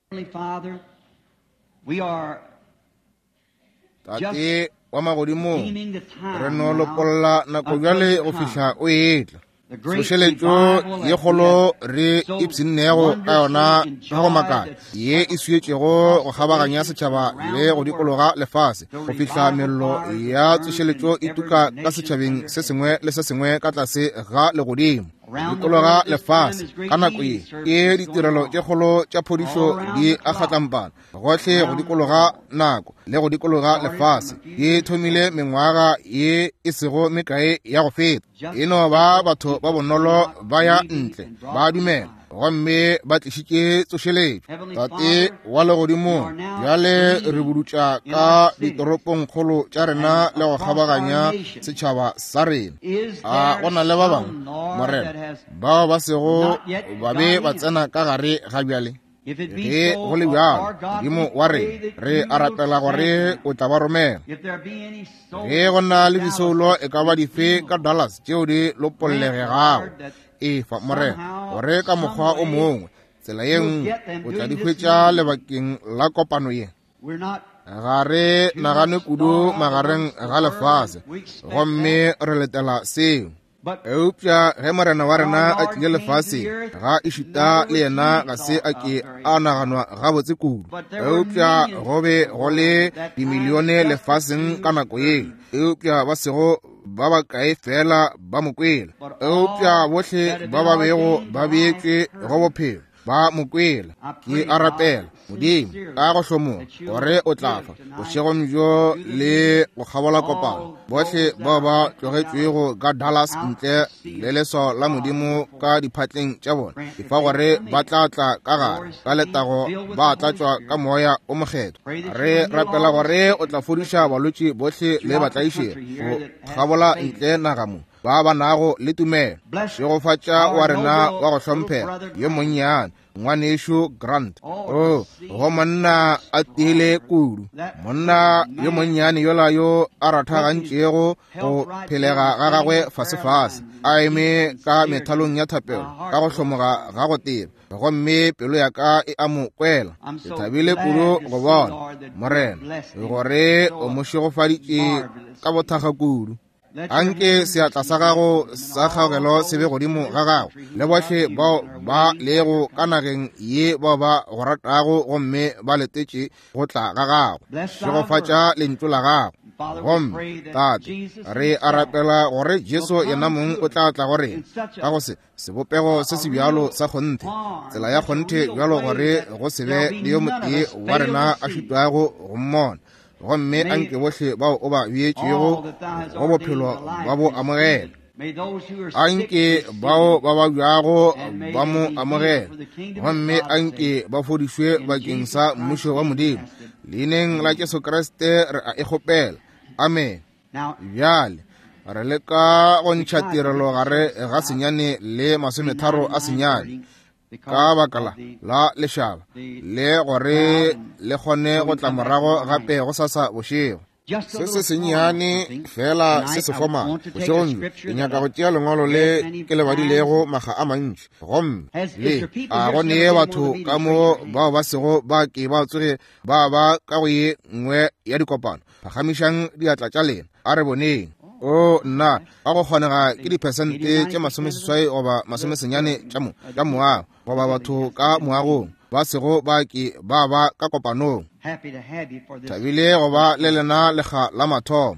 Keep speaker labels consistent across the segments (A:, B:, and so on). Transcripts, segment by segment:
A: Father, we are
B: tate wa magodimo
A: deeming the time
B: re no
A: now
B: lopolla nako bjale go fihla o etla
A: the great
B: sošeletšo
A: revival
B: ye
A: that
B: kgolo
A: we
B: re
A: have so
B: ipshinnego ka yona
A: wondrously
B: ka go makala
A: enjoyed
B: ye e suetšego go kgabaganya setšhaba le go dikologa lefase go fihla mello ya tsošeletšo e tuka ka setšhabeng se sengwe le se sengwe ka tlase ga legodimo dikologa lefase ka nako ye ke ditirelo tše kgolo tša phodišo di akgatlampana gohle go dikologa nako le go dikologa lefase di thomile mengwaga ye e sego mekae ya go feta eno ba batho ba bonolo ba ya ntle ba dumela gomme ba tlišitše tsošeletšo tate wa legodimo bjale re budutša ka ditoropong kgolo tša rena le go kgabaganya setšhaba sa rena a gona le ba bangwe morena bao ba sego ba be ba tsena ka gare ga bjale ge go le bjalo modimo wa re a rapela gore o tla ba romela ge go na le disoulo e ka ba dife ka dollars tšeo di lopollegegago efa morena gore ka mokgwa o mongwe tsela ye nngwe o tla di hwetša lebakeng la kopano ye ga re nagane kudu magareng ga lefase gomme re letela seo eupša ge morena wa rena a tlile lefase ga e šuta le yena ga se a ke a naganwa gabotse kudu eupša go be go le dimilione lefaseng ka nako ye eupša ba sego ba ba kae fela ba mokwela eupša bohle ba ba bego ba beetšwe go bophelo ba mokwela ke a rapela modimo ka go hlomoga gore o tlafa bošegong bjo le go kgabola kopano bohle bao ba tlogetšwego ka Dallas ntle le leso la modimo ka diphatleng tša bona efa gore ba tla tla ka gare ka letago ba tlatšwa ka moya o mokgetho re rapela gore o tla fodiša balwetši bohle le batlaišegi go kgabola ntle nagamo ba ba nago le tumelo šegofatša wa rena wa go hlomphega yo monnyane ngwanešo Grant go monna a tile kudu monna yo monnyane yola yo a rathagantšego go phelega ga gagwe fasefase a eme ka methalong ya thapelo ka go hlomoga ga go teba gomme pelo ya ka e a mo kwela ke thabile kudu go bona morena gore o mo šegofaditše ka bothaga kudu anke seatla sa gago sa kgaogelo se be godimo ga gago le bohle bao ba lego ka nageng ye bao ba go ratago gomme ba letetše go tla ga gago šegofatša lentšu la gago gomme tate re a rapela gore Jesu yena mong o tla tla gore ka go se sebopego se se bjalo sa kgonthe tsela ya kgonthe bjalo gore go se be le yo motee wa rena a šutwago go mmona gomme anke bohle bao o ba beetšego go bophelo ba bo amogela anke bao ba ba bjago ba mo amogela gomme anke ba fodišwe bakeng sa mmušo wa modimo leineng la Jesu Kriste re a ikgopela amen bjale re leka go ntšha tirelo gare ga senyane le 30 a senyane ka bakala la lešaba le gore le kgone go tla morago gape go sasa bošego se se senyane fela se se foma bošegong ke nyaka go tšea lengwalo le ke le badilego maga a mantši gomme le a go neye batho ka mo bao ba sego ba ke ba tsoge ba ba ka go ye nngwe ya dikopano phagamišang diatla tša lena a re boneng nna a go kgonega ke dipersente tše 80 goba 90 tša moago goba batho ka moagong ba sego ba ke ba ba ka kopanong thabile goba le lena lega la mathomo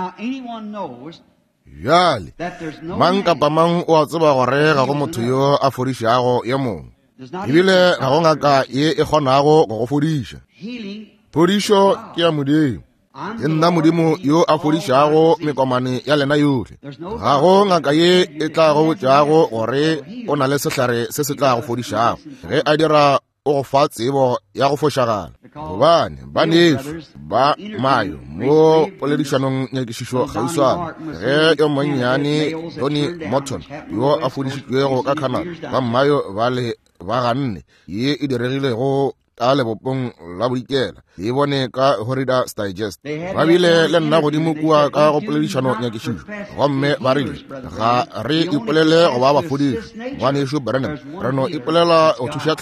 B: bjale mang kapa mang o a tseba gore ga go motho yo a fodišago ye mongwe ebile ga go ngaka ye e kgonago go go fodiša phodišo ke ya modimo ke nna modimo yo a fodišago mekomane ya lena yohle ga go ngaka ye e tla go botšago gore o na le sehlare se se tla go fodišago ge a dira o go fa tsebo ya go fošagala gobane ba neso ba mayo mo poledišanong nyakišišo gauswane ge yo monnyane Tony Morton yo a fodišitšwego ka Canada ba mayo ba le ba ganne ye e diregilego ka lebopong la boikela le bone ka Horidas Digest ba bile le nna godimo kua ka go poledišano nyakišišo gomme ba rile ga re ipolele go ba bafodiši ngwanešo Brennan re no ipolela go thuša tlhago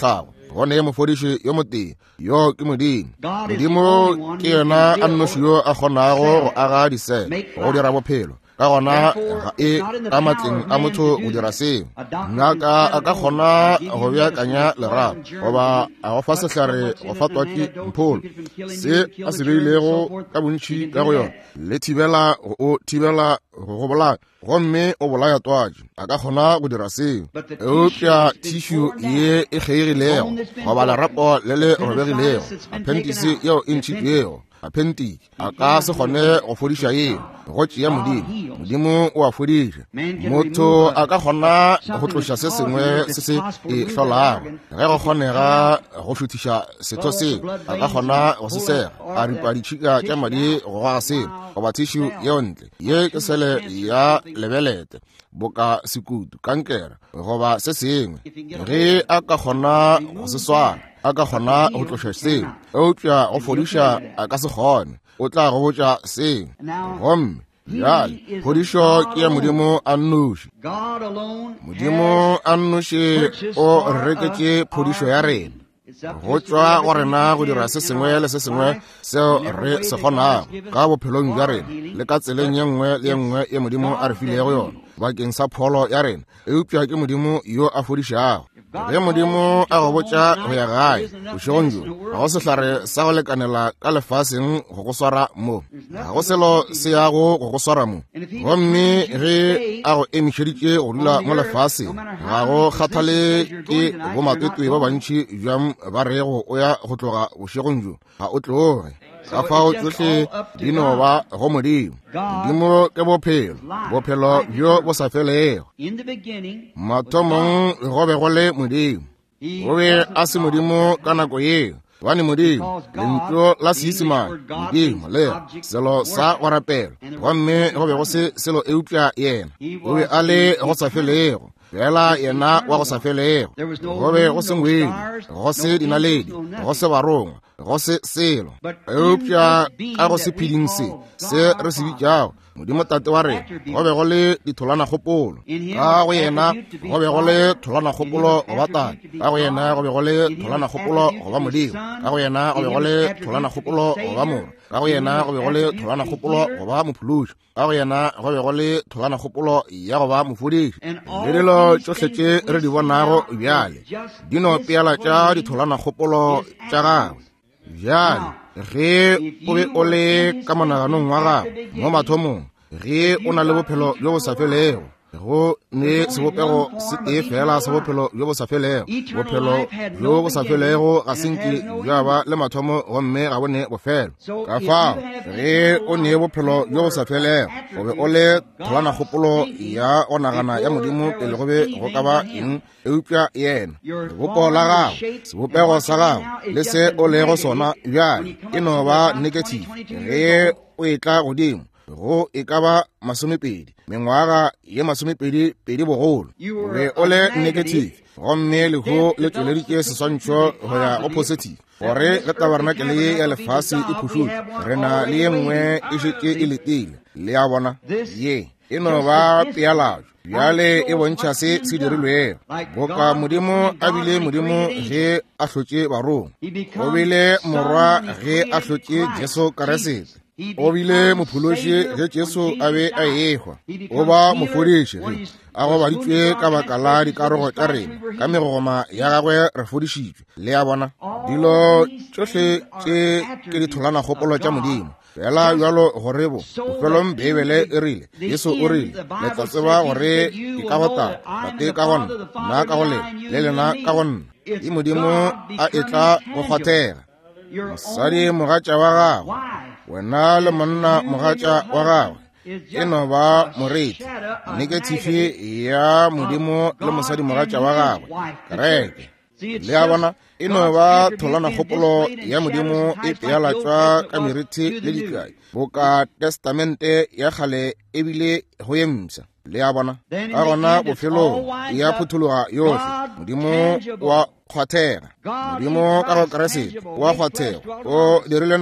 B: gone mofodiši yo moteng yo ke modimo. Modimo ke yena a nnoši yo a kgonago go aga disele go dira bophelo ka gona ga e ka matleng a motho go dira seo. Ngaka a ka kgona go beakanya lerato goba a go fa sehlare go fa twaki mpholo se a se beilego ka bontši ka go yona le thibela go thibela go bolaya gomme o bolaya twatši. A ka kgona go dira seo. Eupša thišu ye e kgeegilego goba lerapo le le robegilego appendisi yeo e ntšhitšego appendix a ka se kgone go fodiša yeo go tšea modimo. Modimo o a fodiša. Motho a ka kgona go tloša se sengwe se se e hlolago ge go kgonega go šuthiša setho seo. A ka kgona go se sega a ripa ditšhika tša madi go gaga seo goba thišu yeo ntle ye ke sele ya lebelete boka sekutu kankere goba se sengwe. Ge a ka kgona go se swara a ka kgona go tloša seo. Eupša go fodiša a ka se kgone o tla go botša seo. Gomme bjale phodišo ke ya modimo a nnoši. Modimo a nnoši o reketše phodišo ya rena go tšwa go rena go dira se sengwe le se sengwe seo re se kgonago ka bophelong bja rena le ka tseleng ye nngwe le ye nngwe ye modimo a re filego yona bakeng sa pholo ya rena. Eupša ke modimo yo a fodišago. Ge modimo a go botša go ya gae bošegong jo ga go sehlare sa go lekanela ka lefaseng go go swara mo. Ga go selo se yago go go swara mo. Gomme ge a go emišeditše go dula mo lefaseng ga go kgathale ke bomatwetwe ba bantši bjang ba rego o ya go tloga bošegong jo ga o tloge ka fao tsohle di no ba go modimo. Modimo ke bophelo, bophelo bjo bo sa felego. Mathomong go be go le modimo, o be a se modimo ka nako yeo. Bane modimo lentlo la Seesimane modimo le selo sa go rapela gomme go be go se selo eupša yena o be a le go sa felego fela yena wa go sa felego. Go be go se ngwedi go se dinaledi go se baronga go se selo eupša ka go se pheding se re se bitšago modimo tate wa rena. Go be go le ditholana kgopolo ka go yena go be go le tholana kgopolo go ba tate ka go yena go be go le tholana kgopolo go ba modimo ka go yena go be go le tholana kgopolo go ba mora ka go yena go be go le tholana kgopolo go ba mophološi ka go yena go be go le tholana kgopolo ya go ba mofodiši. Le dilo tšohle tše re di bonago bjale di no peala tša ditholana kgopolo tša gagwe. Bjale ge o be o le ka monaganong wa gago mo mathomong ge o na le bophelo bjo bo sa felego go ne sebopego se tee fela sa bophelo bjo bo sa felego. Bophelo bjo bo sa felego ga senke bja ba le mathomo gomme ga bone bofelo. Ka fao ge o ne bophelo bjo bo sa felego o be o le tholana kgopolo ya go nagana ya modimo pele go be go ka ba eng eupša yena. Sebopo la gago sebopego sa gago le se o lego sona bjale e no ba negative ge o e tla godimo go e ka ba 20 mengwaga ye 22 bogolo o be o le negative gomme lehu le tšweleditše seswantšho go ya go positive gore ge tabaranakele ye ya lefase e phušutše re na le ye nngwe e šetše e letile le ya bona ye e no ba pealatšo bjale e bontšha se se dirilwego. Boka modimo a bile modimo ge a hlotše barong o bile morwa ge a hlotše Jesu Keresete o bile mophološi ge Jesu a be a ekgwa o ba mofodiši a go baditšwe ka baka la dikarogo tša rena ka megoma ya gagwe re fodišitšwe le ya bona. Dilo tšohle tše ke ditholana kgopolo tša modimo fela bjalo gore bofelong beebele e rile Yesu o rile le tla tseba gore ke ka gotala bate ka gonna nna ka go lela le lena ka gonna e modimo a etla go kgwathega. Mosadi mogatša wa gagwe wena le monna mogatša wa gagwe e no ba moreti negative ya modimo le mosadi mogatša wa gagwe kereke le ya bona e no ba tholana kgopolo ya modimo e pealatšwa ka meriti le dikai boka testamente ya kgale e bile go emisa le ya bona ka gona bofelong ya phuthologa yohle modimo wa kgwathega. Modimo ka go Keresete wa kgwathega o dirile nama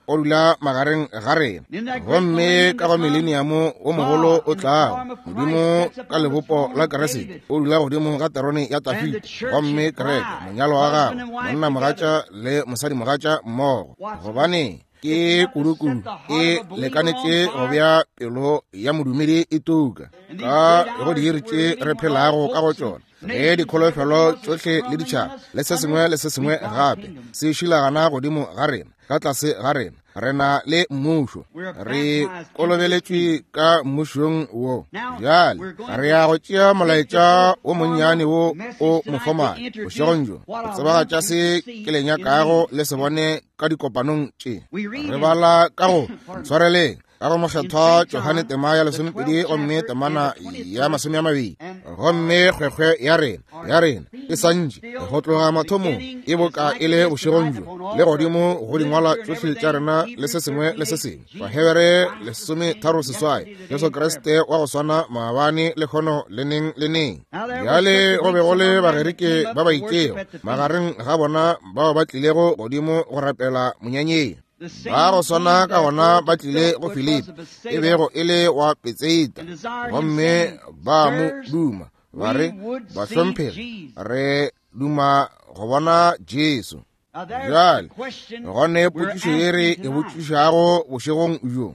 B: o dula magareng ga rena gomme ka go millennium o mogolo o tla modimo ka lebopo la keresete o dula godimo ga terone ya tafiti gomme kereke monyalo wa gago monna mogatša le mosadi mogatša mmogo gobane ke kurukuru e lekanetse go bja pelo ya modumedi e tuka ka go diiritše re phelago ka go tšona ge dikholofelo tsohle le ditšhaba le se sengwe le se sengwe gape se šilagana godimo ga rena ka tlase ga rena rena le mmušo re kolobeletšwe ka mmušong wo bjale re ya go tšea molaetša o monnyane wo o mofomane bošegong jo go tsebagatša se ke lenyakago le se bone ka dikopanong tše re bala ka go ntshwareleng ka go mokgethwa Johane tema ya 12 gomme temana ya 20 gomme kgwekgwe ya rena e santše go tloga mathomong e boka e le bošegong jo le godimo go dingwala tsohle tša rena le se sengwe le se sengwe Bahebere 13:8 Jesu Kriste wa go swana maabane le kgono le neng bjale go be go le bagerike ba ba itšego magareng ga bona bao ba tlilego godimo go rapela monyanyeng ba go swana ka gona ba tlile go Filipi e bego e le wa Petseita gomme ba mo duma ba re ba hlomphege re duma go bona Jesu bjale gone potšišo ye re e botšišago bošegong jo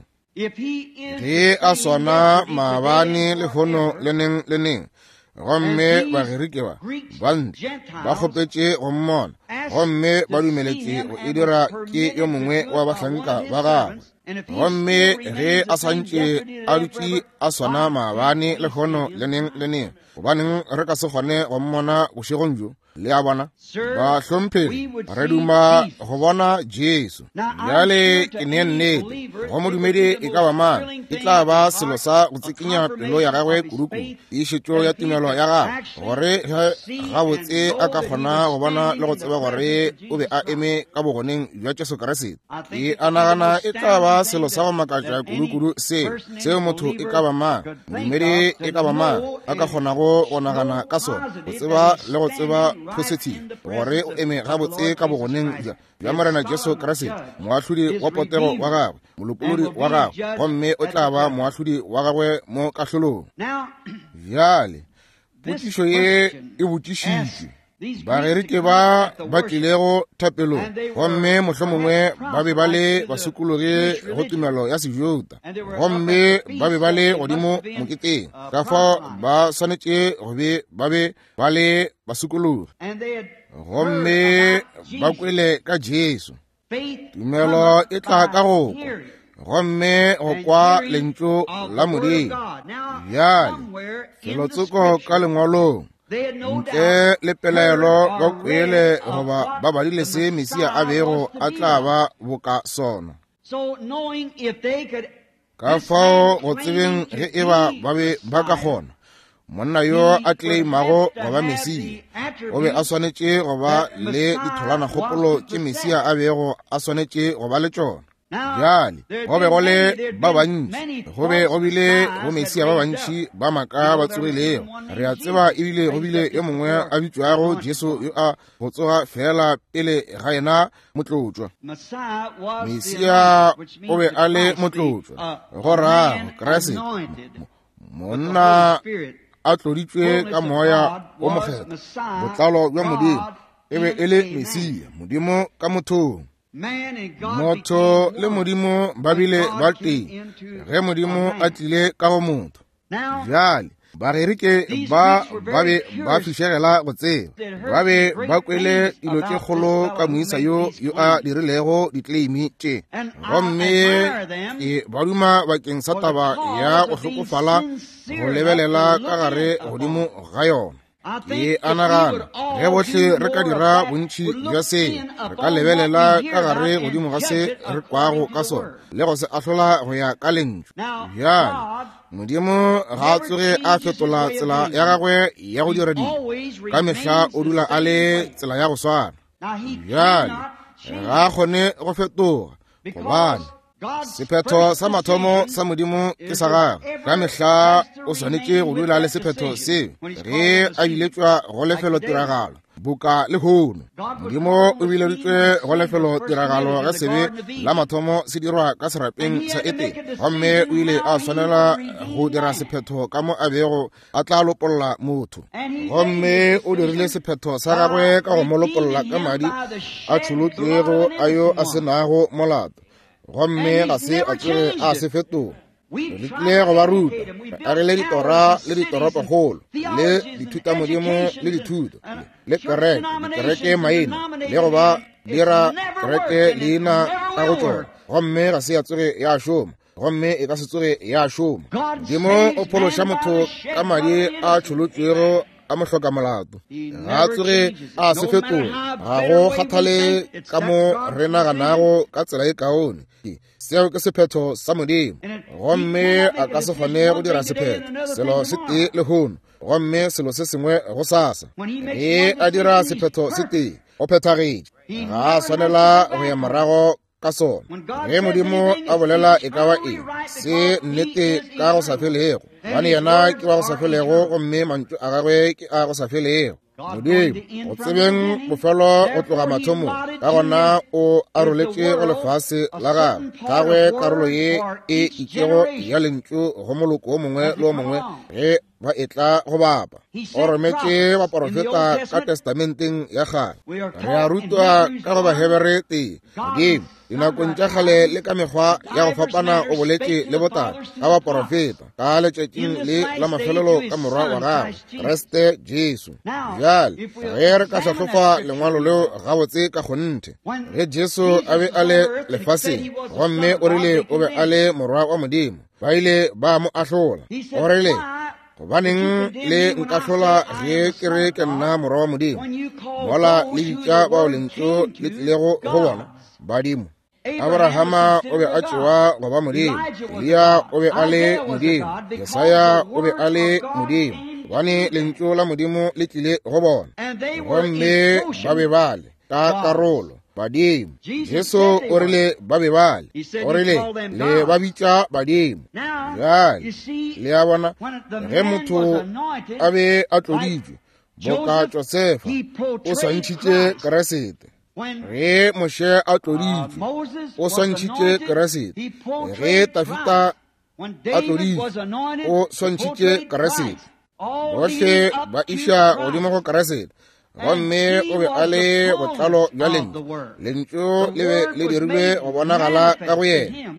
B: ge a swana maabane le kgono le neng gomme bagerike ba bante ba kgopetše go mmona gomme ba dumeletše go e dira ke yo mongwe wa bahlanka ba gagwe gomme ge a santše a dutše a swana maabane le kgono le neng gobaneng re ka se kgone go mmona bošegong jo le a bona ba hlomphegi re duma go bona Jesu bjale ke nnete go modumedi e ka ba mang e tla ba selo sa go tsekinya pelo ya gagwe kuruku išetšo ya tumelo ya gagwe gore gabotse a ka kgona go bona le go tseba gore o be a eme ka bogoneng jwa Jesu Kriste e anagana e tla ba selo sa go makatša kurukudu seo motho e ka ba mang modumedi e ka ba mang a ka kgonago go nagana ka sona go tseba le go tseba positive gore o eme gabotse ka bogoneng bja morena Jesu Kriste moahlodi wa potego wa gagwe molopolodi wa gagwe gomme o tla ba moahlodi wa gagwe mo kahlolong bjale potšišo ye e botšišitšwe bagerike ba tlilego thapelong gomme mohlomongwe ba be ba le basukologe go tumelo ya sejuta gomme ba be ba le godimo moketeng ka fao ba swanetše go be ba le basukologe gomme ba kwele ka Jesu tumelo e tla ka go gomme go kwa lentšu la modimo bjale kelotsoko ka lengwalong ntle le pelaelo ba kwele goba ba badile se Mesia a bego a tla ba boka sona ka fao go tsebeng ge e ba be ba ka kgona monna yo a tleimago goba Mesia o be a swanetše goba le ditholana kgopolo tše Mesia a bego a swanetše goba le tšona bjale go be go le ba bantši go be go bile go Mesia ba bantši ba maka ba tsogilego re a tseba ebile go bile yo mongwe a bitšwago Jesu yo a go tsoga fela pele ga yena motlotswa Mesia o be a le motlotswa go rago Kriste monna a tloditšwe ka moya o mokgetho botlalo bja modimo e be e le Mesia modimo ka mothong motho le modimo ba bile ba teng ge modimo a tlile ka go motho bjale bagerike ba be ba fišegela go tseba ba be ba kwele dilo tše kgolo ka moisa yo a dirilego ditleimi tše gomme ba duma bakeng sa taba ya go hlokofala go lebelela ka gare godimo ga yona e anagana ge bohle re ka dira bontši bja se re ka lebelela ka gare godimo ga se re kwago ka sona le go se ahlola go ya ka lentšu bjale modimo ga a tsoge a fetola tsela ya gagwe ya go dira dilo ka mehla o dula a le tsela ya go swana bjale ga a kgone go fetoga gobane sephetho sa mathomo sa modimo ke sa gagwe ka mehla o swanetše go dula le sephetho seo ge a biletšwa go lefelo tiragalo buka le hono modimo o bileditswe go lefelo tiragalo ga sebe la mathomo se dirwa ka serapeng sa ete gomme o ile a tshwanela go dira sephetho ka mo a bego a tla lopolola motho gomme o dirile sephetho sa gagwe ka go mo lopolola ka madi a tsholotlego a yo a senago molato gomme ga se a tsere a se fetoga re tlile go ba ruta a re le ditora le ditoropogolo le dithutamodimo le dithuto le kereke maina le go ba dira kereke leina ka go tsona gomme ga se ya tsoge ya šoma gomme e ka se tsoge ya šoma modimo o phološa motho ka madi a tsholotswego a mo hloka molato ga tsoge a se fetoge ga go kgathale ka mo re naganago ka tsela e kaone seo ke sephetho sa modimo gomme a ka se kgone go dira sephetho selo se tee le hono gomme selo se sengwe go sasa a dira sephetho se tee o phethagetse ga a tshwanela go ya morago ka sona ge modimo a bolela e ka ba eng se nnete ka go sa felego bane yena ke ba go sa felego gomme mantšu a gagwe ke a go sa felego modimo o tsebeng bofelo go tloga mathomo ka gona o aroletše go lefase la gagwe karolo ye e ikego ya lentšu go moloko o mongwe le o mongwe ge ba e tla go bapa o rometše baporofeta ka testamenteng ya gage re a rutwa ka go bahebere tee modimo dinakong tša kgale le ka mekgwa ya go fapana o boletše le botata ka baporofeta ka letšatšing le la mafelelo ka morwa wa gagwe kreste jesu bjale ge re ka hlahlofa lengwalo leo gabotse ka kgonthe ge jesu a be a le lefaseng gomme o rile o be a le morwa wa modimo ba ile ba mo ahlola o rile gobaneng le nka hlola ge ke re ke nna morwa wa modimo mola le ditša bao lentšu le tlilego go bona badimo abrahama o be a tšewa go ba modimo elia o be a le modimo yesaya o be a le modimo gobane lentšu la modimo le tlile go bona gomme ba be bale ka karolo badimo jesu o rile ba be bale o rile le ba bitša badimo bjale le a bona ge motho a be a tloditšwe boka josefa o swantšhitše keresete ge moše a tloditšwe o swantšhitše keresete ge tafita a tloditšwe o swantšhitše keresete bohle ba iša godimo go keresete gomme o be a le botlalo bja lentšu lentšu le be le dirilwe go bonagala ka go yena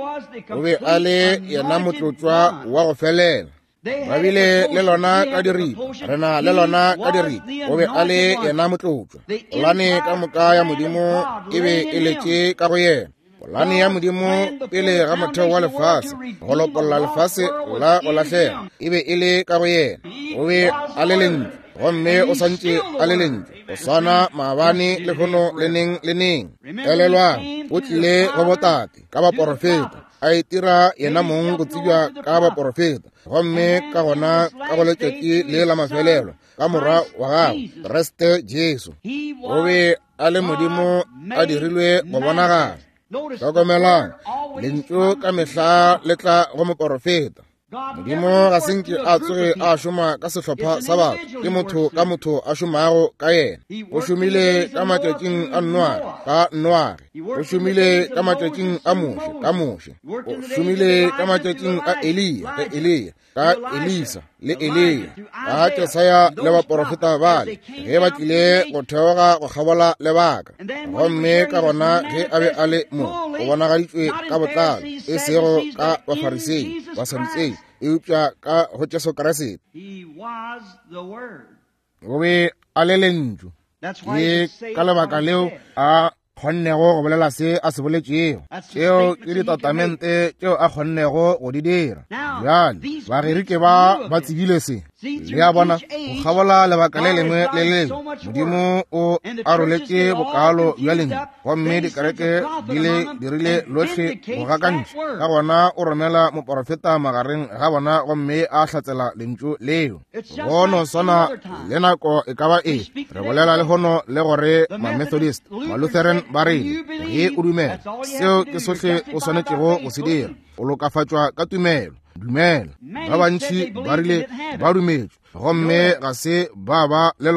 B: o be a le yena motlotswa wa go felela ba bile le lona ka diripa rena le lona ka diripa o be a le yena motlotswa polane ka moka ya modimo e be e letše ka go yena polane ya modimo pele ga motheo wa lefase go lopolola lefase la go lahlega e be e le ka go yena o be a le lentšu gomme o santše a le lentšu go swana maabane le kgono le neng elelwang o tlile go botate ka baporofeta a itira yena mong go tsebja ka baporofeta gomme ka gona ka go letšatši le la mafelelo ka morwa wa gagwe kreste jesu o be a le modimo a dirilwe go bonagala tlhokomelang lentšu ka mehla le tla go moporofeta modimo ga senke a tsoge a šoma ka sehlopha sa batho ke motho ka motho a šomago ka yena o šomile ka matšatšing a nnware ka nnware o šomile ka matšatšing a moše ka moše o šomile ka matšatšing a eliya ka eliya ka elisa le eliya ka jesaya le baporofeta bale ge ba tlile go theoga go kgabola lebaka gomme ka gona ge a be a le mo go bonagaditšwe ka botlalo e sego ka bafarisei basadusei eupša ka go jesu keresete o be a le lentšu ke ka lebaka leo a kgonnego go bolela se a se boletšego tšeo ke ditatamente tšeo a kgonnego go di dira bjale bagerike ba tsebile se le a bona go kgabola lebaka le lengwe le lengwe modimo o aroletše bokalo bja lentšu gomme dikereke di rile lotlhe go gakantšha ka gona o romela moporofeta magareng ga bona gomme a hlatsela lentšu leo gono swana le nako e ka ba e re bolela le gono le gore ma-Methodist ma-Lutheran ba rile ge o dumela seo ke sohle o swanetšego go se dira o lokafatšwa ka tumelo dumela ba bantši ba rile ba dumetšwe gomme ga se ba le lona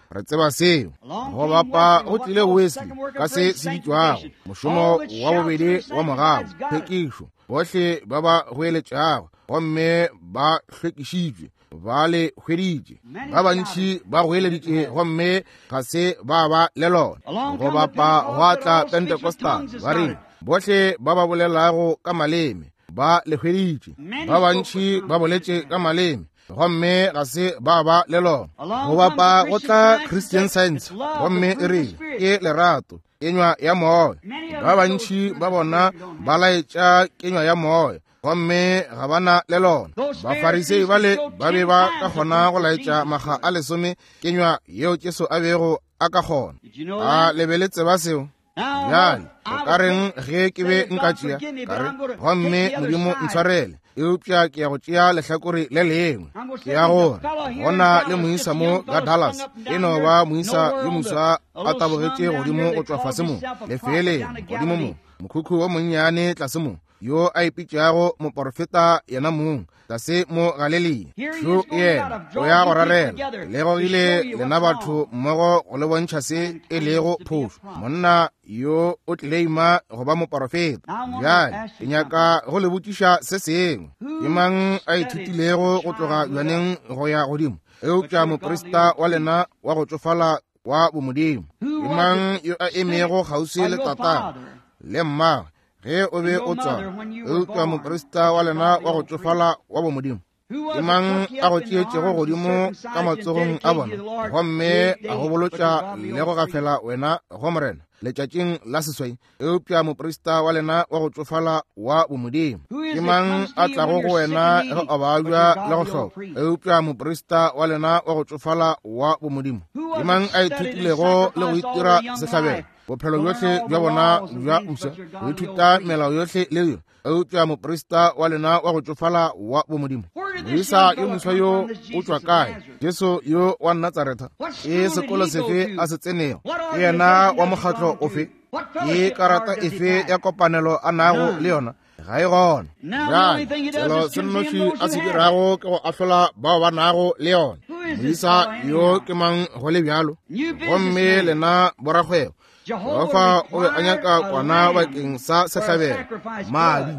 B: re tseba seo go bapa go tlile Wesley ka se se bitswago mošomo wa bobedi wa morago tlhwekišo bohle ba ba hweletšago gomme ba hlwekišitšwe ba le hweditše ba bantši ba hweleditše gomme ga se ba le lona go bapa go atla Pentecostal ba re bohle ba ba bolelago ka maleme ba le hweditše ba bantši ba boletše ka maleme gomme ga se ba le lona go bapa go tla Christian Science gomme e re ke lerato kenywa ya moya ba bantši ba bona ba laetša kenywa ya moya gomme ga bana le lona bafarisei bale ba be ba ka kgona go laetša maga a 10 kenywa yeo Jesu a bego a ka kgona a lebeletse ba seo bjale o ka reng ge ke be nka tšea kare gomme Modimo ntshwarele eupša ke ya go tšea lehlakore le lengwe ke ya gore gona le moisa mo ka Dallas eno ba moisa yo moswa a tabogetše godimo go tšwa fase mo lefeleng godimo mo mokhukhu wa monnyane tlase mo yo a ipitšago moprofeta yena mong tlase mo Galilea yo yena o ya go rarela le go ile lena batho mmogo go le bontšha se e lego phošo monna yo o tlile ima go ba moprofeta bjale ke nyaka go le botšiša se sengwe ke mang a ithutilego go tloga bjaneng go ya godimo eupša moprista wa lena wa go tsofala wa bomodimo ke mang yo a emego kgauswi le tata le mma ge o be o tswa eupša moprista wa lena wa go tsofala wa bomodimo ke mang a go tšeetšego godimo ka matsogong a bona gomme a go bolotša le go gafela wena go morena letšatšing la seswai eupša moprista wa lena wa go tsofala wa bomodimo ke mang a tlago go wena ge a baabja le go hloka eupša moprista wa lena wa go tsofala wa bomodimo ke mang a ithutilego le go itira sehlabelo bophelo bjohle bja bona bja msa go ithuta melao yohle leo eupša moprista wa lena wa go tsofala wa bomodimo moisa yo moswa yo o tšwa kae Jesu yo wa Nazareta ke sekolo sefe a se tsenego ke yena wa mokgatlo ofe ke karata efe ya kopanelo a nago le yona ga e gona bjale selo se nnoši a se dirago ke go ahlola bao ba nago le yona moisa yo ke mang go le bjalo gomme lena borakgwebo Jehova o be a nyaka kwana bakeng sa sehlabelo madi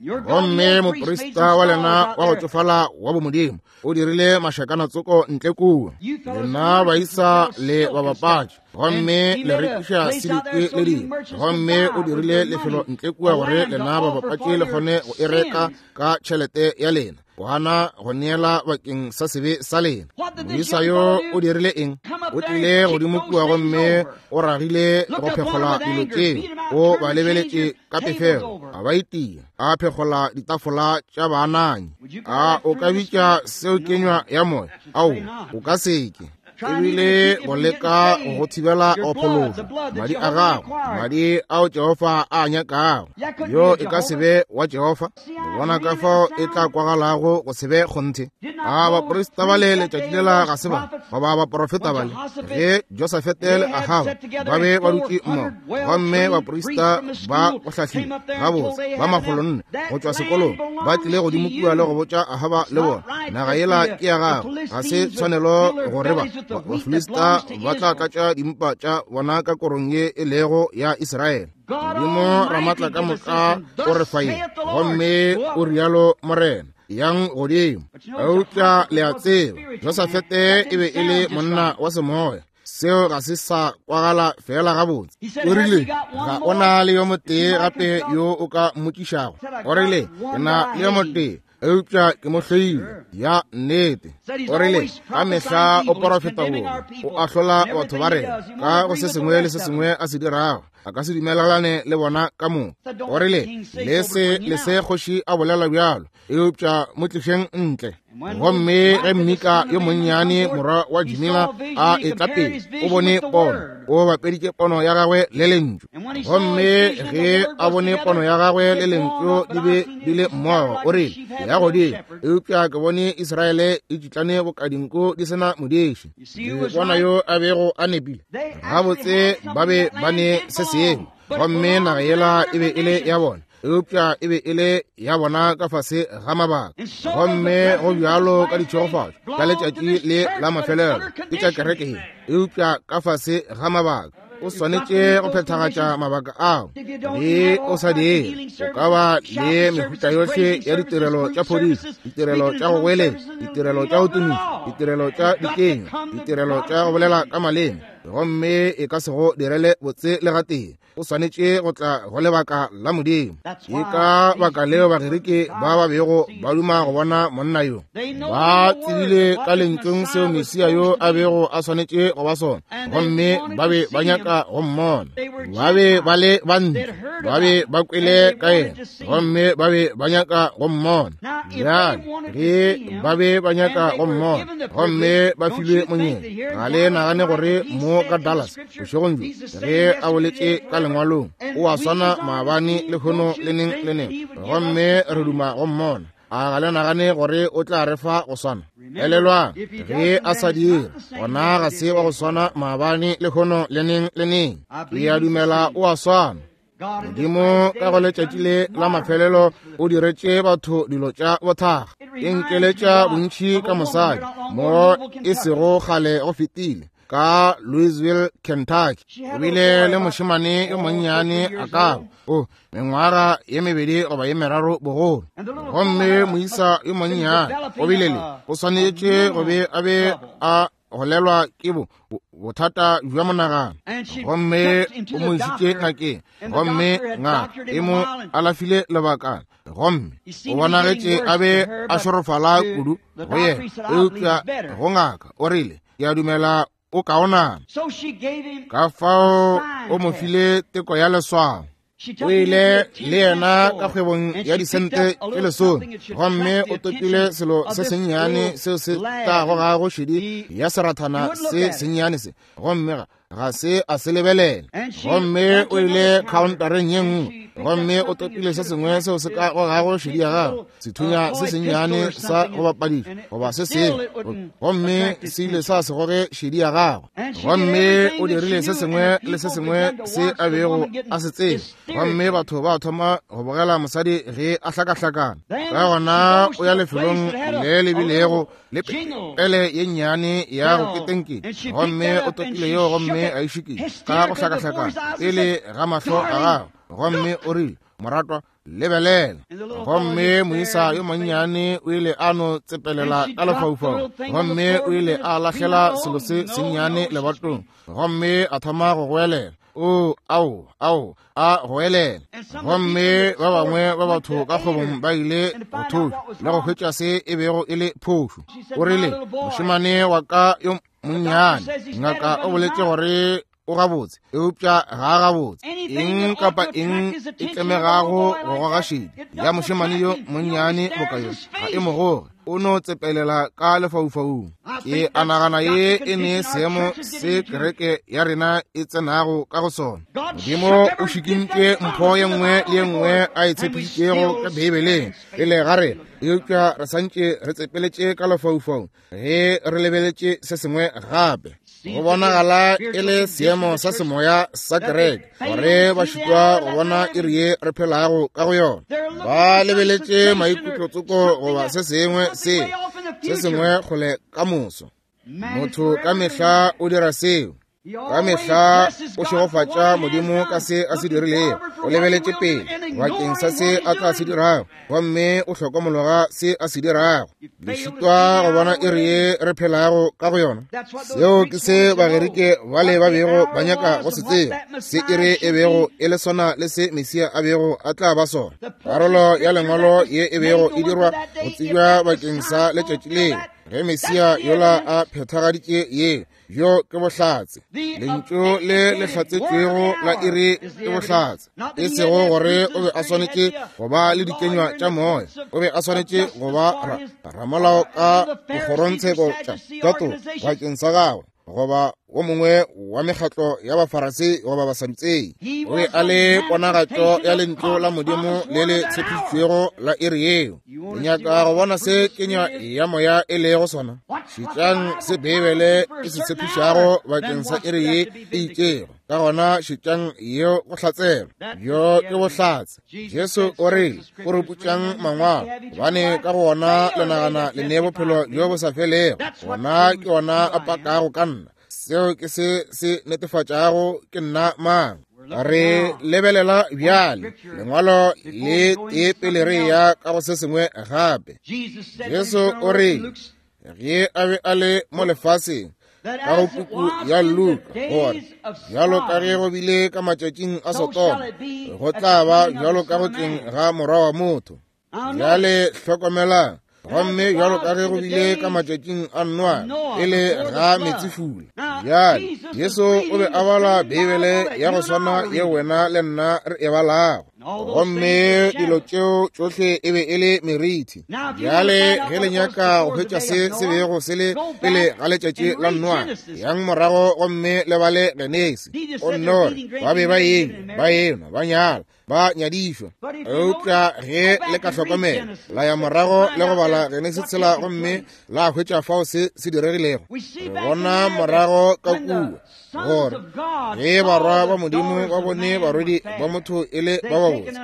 B: gomme moprista wa lena wa go tsofala wa bomodimo o dirile mašakana tsoko ntle kua lena baisa le babapatši gomme le rekiša silike le dilo gomme o dirile lefelo ntle kua gore lena babapatši le kgone go e reka ka tšhelete ya lena wana go neela bakeng sa sebe sa lena moisa yo o dirile eng o tlile godimo kua gomme o ragile go phegola dilo tšeo o ba lebeletše ka pefelo a ba itia a phegola ditafola tša baananyi a o ka bitša seo kenywa ya moya ao o ka seke ebile go leka go thibela go phologa madi a gago madi ao Jehova a nyakago yo e ka sebe wa Jehova bona ka fao e tla kwagalago go sebe kgonthe a baporista ba le letšatši lela ga se ba ba baprofeta bale ge Josafete le Ahaba ba be ba dutše mmogo gomme baporista ba go hlahlile gabotse ba magolonne go tšwa sekolong ba tlile godimo kua le go botša Ahaba le bona naga yela ke ya gago ga se tshwanelo gore bafilista ba tla tlatša dimpa tša bona ka korong ye e lego ya Israele Modimo ramatla ka moka o re fae gomme o rialo morena yang godimo eupša le a tseba Josafete e be e le monna wa semoya seo ga se sa kwagala fela gabotse o rile ga o na le yo motee gape yo o ka mmokišago o rile ke na le yo motee eupša ke mohloile ya nnete o rile ka mehla o porofeta bone o ahlola batho ba rena ka go se sengwe le se sengwe a se dirago a ka se dumelelane le bona ka moka o rile le se kgoši a bolela bjalo eupša mo tlišeng ntle gomme ge mmika yo monnyane morwa wa Jimila a etla pele o bone pono o bapeditše pono ya gagwe le lentšu gomme ge a bone pono ya gagwe le lentšu di be di le mmogo o rile ya godimo eupša ke bone Israele e tšitlane bokadinko di sena modieši bona yo a bego a nepile gabotse ba be ba ne se seeng gomme naga yela e be e le ya bona eupša e be e le ya bona ka fase ga mabaka gomme go bjalo ka ditšhogofatšo ka letšatši le la mafelelo ke tša kereke eupša ka fase ga mabaka o swanetše go phethagatša mabaka ao le o sa die o ka ba le mehuta yohle ya ditirelo tša phodiso ditirelo tša go goeletša ditirelo tša go tumiša ditirelo tša dikenya ditirelo tša go bolela ka maleme gomme e ka se go direle botse le gatee o swanetše go tla go lebaka la modimo ke ka baka leo bagereki ba bego ba duma go bona monna yo ba tsebile ka lentsweng seo mesia yo a bego a swanetše go ba sona gomme ba be ba nyaka go mmona ba be ba le bantle ba be ba kwele ka ena gomme ba be ba nyaka go mmona bjale ge ba be ba nyaka go mmona gomme ba filwe monyeng ga le nagane gore mo ka Dallas bošegong jo ge a boletše ka lengwalong o a swana maabane le kgono le neng le neng gomme re duma go mmona a ga le nagane gore o tla re fa go swana elelwang ge a sa dire gona ga se wa go swana maabane le kgono le neng le neng ke a dumela o a swana modimo ka go letšatši le la mafelelo o diretše batho dilo tša bothaga e nkeletša bontši ka mosadi mo e sego gale go fetile ka Louisville, Kentucky. O bile le mošimane yo monnyane a ka mengwaga ye mebedi goba ye meraro bogolo gomme moisa yo monnyane o bilele o swanetše go be a be a golelwa ke bothata jwa monagano gomme o mo isitše ngakeng gomme ngaka e mo alafile lebakana gomme o bonagetše a be a šorofala kudu go yena eupša go ngaka o rile ke a dumela o kaonana ka fao o mo file teko ya leswao o ile le yena ka kgwebong ya disente tše lesome gomme o topile selo se sennyane seo se tago ga go šedi ya serathana se sennyane se gomme ga se a se lebelela gomme o ile countereng ye nngwe gomme o topile se sengwe seo se ka go ga go šedi ya gago sethunya se sennyane sa go bapadiša goba se sengwe gomme se ile sa se goge šedi ya gago gomme o dirile se sengwe le se sengwe se a bego a se tsebe gomme batho ba thoma go bogela mosadi ge a hlakahlakana ka gona o ya lefelong le lebilego le pele ye nnyane ya go ketenkete gomme o topile yo gomme a išikile ka go hlakahlakana pele ga mahlo a gago gomme o rile moratwa lebelela gomme moisa yo monnyane o ile a no tsepelela ka lefaufau gomme o ile a lahlela selo se sennyane lebatong gomme a thoma go goelela ao a goelela gomme ba bangwe ba batho ka kgwebong ba ile go thuša le go hwetša se e bego e le phošo o rile mošimane wa ka yo monnyane ngaka o boletše gore o gabotse eupša ga a gabotse eng kapa eng e tlemegago go goga šedi ya mošimane yo monnyane bokayo ga e mogoge o no tsepelela ka lefaufaung ke a nagana ye e ne seemo se kereke ya rena e tsenago ka go sona modimo o šikintše mpho ye nngwe le ye nngwe a e tshepišitšego ka beibeleng e le ga rena eupša re santše re tsepeletše ka lefaufaung ge re lebeletše se sengwe gape go bonagala e le seemo sa semoya sa kereke gore ba šitwa go bona e rie re phelago ka go yona ba lebeletše maikutlotsoko goba se sengwe se sengwe kgole ka moso motho ka mehla o dira seo ka mehla o šegofatša modimo ka se a se dirilego o lebeletše pele bakeng sa se a tla se dirago gomme o hlokomologa se a se dirago le šitwa go bona e rie re phelago ka go yona seo ke se bagerike ba le ba bego ba nyaka go se tseba se e re e bego e le sona le se mesia a bego a tla ba sona karolo ya lengwalo ye e bego e dirwa go tsebja bakeng sa letšatši leo ge mesia yola a phethagaditše ye yo ke bohlatse lentšu le le hlatsetšwego la iri ke bohlatse e sego gore o be a swanetše go ba le dikenywa tša moya o be a swanetše go ba ramolao ka dikgorontsheko tša toto bakeng sa gagwe goba wo mongwe wa mekgatlo ya bafarasi goba basantsei o be a le ponagatšo ya lentšu la modimo le le tshepišitšwego la iri yeo o nyaka go bona se kenywa ya moya e lego sona šitšang se beibele e se tshepišago bakeng sa iri ye e itšego ka gona šitšang yeo go hlatsela yo ke bohlatse. Jesu o re o re putšang mangwalo gobane ka gona le nagana le nee bophelo jo bo sa felego, gona ke ona a pakago ka nna. Seo ke se netefatšago ke nna mang. Re lebelela bjale lengwalo le tee pele re ya ka go se sengwe gape. Jesu o re ge a be a le mo lefaseng ka go puku ya Luka gore bjalo ka ge go bile ka matšatšing a Sodoma go tla ba bjalo ka go tleng ga Morwa wa Motho. Bjale hlokomelang, gomme bjalo ka ge go bile ka matšatšing a Noa pele ga metsi fula. Bjale Yesu o be a bala Bibele ya go swana ye wena le nna re e balago, gomme dilo tšeo tšohle e be e le meriti. Bjale ge le nyaka go hwetša se bego se le pele ga letšatši la Noa yang morago, gomme le bale Genesi o nnore ba be ba enwa ba nyala ba nyadišwa. Eupša ge le ka hlokomela la ya morago le go bala Genesi tshela, gomme la hwetša fao se diregilego, re bona morago ka kua gore ge barwa ba Modimo ba bone barwedi ba motho e le ba babotse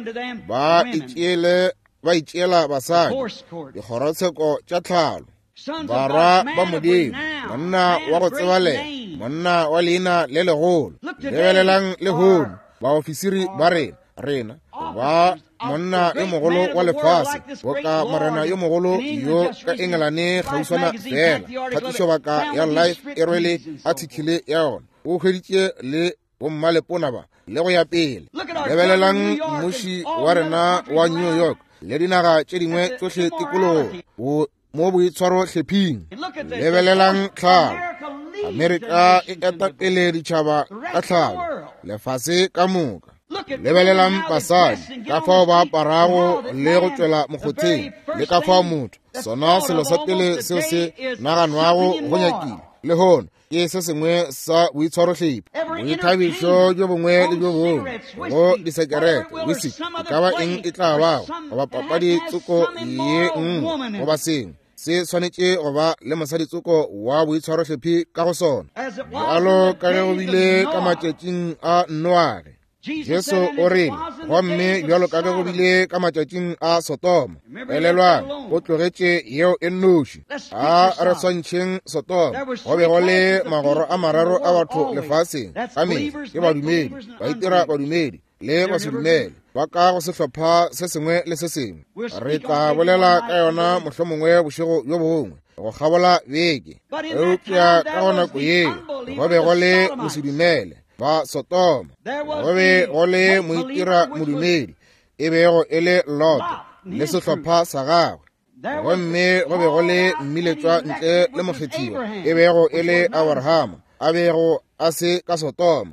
B: ba itšeela basadi dikgorotsheko tša tlhalo. Barwa ba Modimo, monna wa go tsebalela, monna wa leina le legolo, lebelelang lehono, baofisiri ba rena ba monna yo mogolo wa lefase, go ka morena yo mogolo yo ka Engelane kgauswana fela. Kgatišo baka ya Life e rwele article ya yona o hweditše le bommalepona ba le go ya pele. Lebelelang mmuši wa rena wa New York le dinaga tše dingwe tšohle tikologo mo boitshwaro hlephing. Lebelelang tlhalo, Amerika e eta pele ditšhaba ka tlhalo lefase ka moka. Lebelelang basadi ka fao ba aparago le go tšwela mokgotheng, le ka fao motho sona selo sa pele seo se naganwago go nyakile le hono ke se sengwe sa boitshwarohlepi, boithabišo jo bongwe le jo bongwe go disekerete wisi e ka ba eng e tla bago goba papadi tsoko ye nngwe goba sengwe se swanetše go ba le mosaditsoko wa boitshwarohlepi ka go sona, bjalo ka ge go bile ka matšatšing a Noare. Jesu o rile gomme bjalo ka ge go bile ka matšatšing a Sodoma, elelwang o tlogetše yeo e nnoši a re swantšheng Sodoma. Go be go le magoro a mararo a batho lefaseng ka mehla, ke badumedi, ba itira badumedi le basedumele ba ka go sehlopha se sengwe le se sengwe. Re tla bolela ka yona mohlomongwe bošego jo bongwe go kgabola beke. Eupša ka go nako yeo go be go le bosedumele ba Sodoma, go be go le moitira modumedi e bego e le Lot le sehlopha sa gagwe, gomme go be go le mmiletšwa ntle le mokgethiwa e bego e le Abrahama a bego a se ka Sodoma.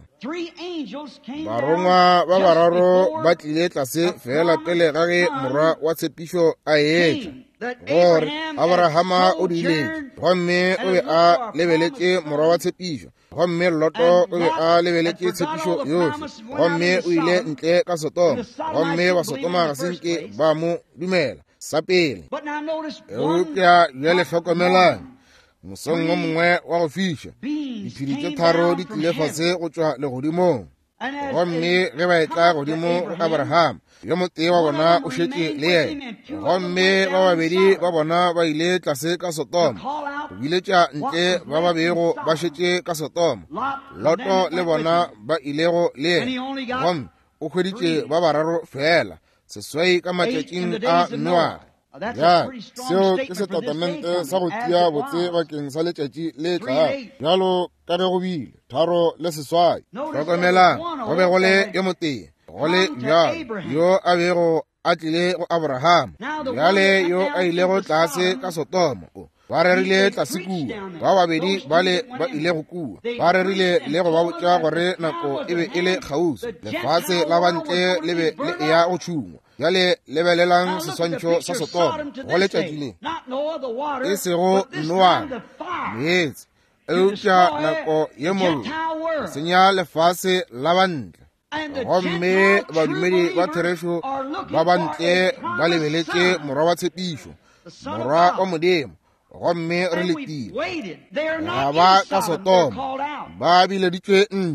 B: Barongwa ba bararo ba tlile tlase fela pele ga ge morwa wa tshepišo a etša gore Abrahama o diiletše, gomme o be a lebeletše morwa wa tshepišo, gomme Loto o be a lebeletše tshepišo yohle, gomme o ile ntle ka Sodoma, gomme ba Sodoma ga senke ba mo dumela sa pele. Eupša bjale hlokomelang, mosong o mongwe wa go fiša diphiri tše tharo di tlile fase go tšwa legodimong, gomme ge ba etla godimo go Abrahama yo motee wa bona o šetše le yena, gomme ba babedi ba bona ba ile tlase ka Sodoma go biletša ntle ba ba bego ba šetše ka Sodoma. Loto le bona ba ilego le yena, gomme o hweditše ba bararo fela seswai ka matšatšing a Noare. Ja, seo ke setatamente sa go tia botse bakeng sa letšatši le tlang, bjalo ka ge go bile tharo le seswai. Hlokomelang, go be go le yo motee go le bjalo yo a bego a tlile go Abrahama, bjale yo a ilego tlase ka Sodoma. Ba rerile tlase kua, ba babedi bale ba ile go kua, ba rerile le go ba botša gore nako e be e le kgauswi, lefase la bantle le be le eya go tšhumwa. Bjale lebelelang seswantšho sa Sodoma go letšatši le e sego Noare meetse. Eupša nako ye mollo senya lefase la bantle, gomme badumedi ba therešo ba bantle ba lebeletše morwa wa tshepišo, morwa wa Modimo, gomme re letile ga ba ka Sodoma ba bileditšwe ntle.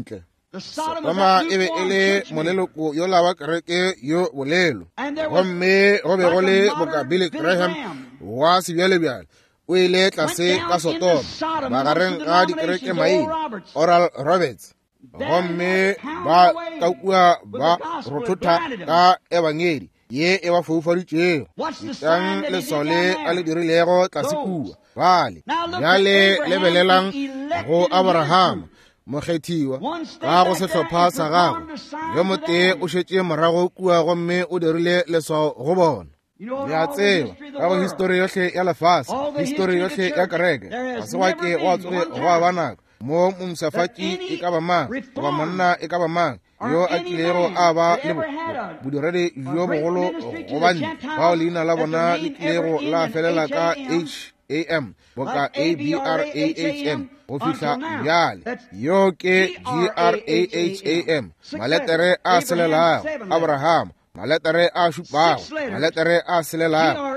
B: Sodoma e be e le moleloko yo la wa kereke yo bolelo. Gomme go be go le Billy Graham wa sebjalebjale o ile tlase ka Sodoma magareng ga dikereke maina Oral Roberts. Gomme ba kaukua ba rothotha ka evangeli ye e ba foufaditšego ditang lesole a le dirilego tlase kua bale bjale lebelelang go Abraham mokgethiwa ka go sehlopha sa gagwe yo motee o šetše morago kua gomme o dirile leswao go bona. Ya tseba ka go histori yohle ya lefase, histori yohle ya kereke ga se wa ke wa tsoge go a banako mo momsafatši e ka ba mang goba monna e ka ba mang yo a kilego a ba le bodiredi jo bogolo gobane bao leina la bona le kilego la felela ka HAM boka ABRAHM go fihla bjale yo ke GRAHAM maletere a selelago Abraham maletere a šupago maletere a selelago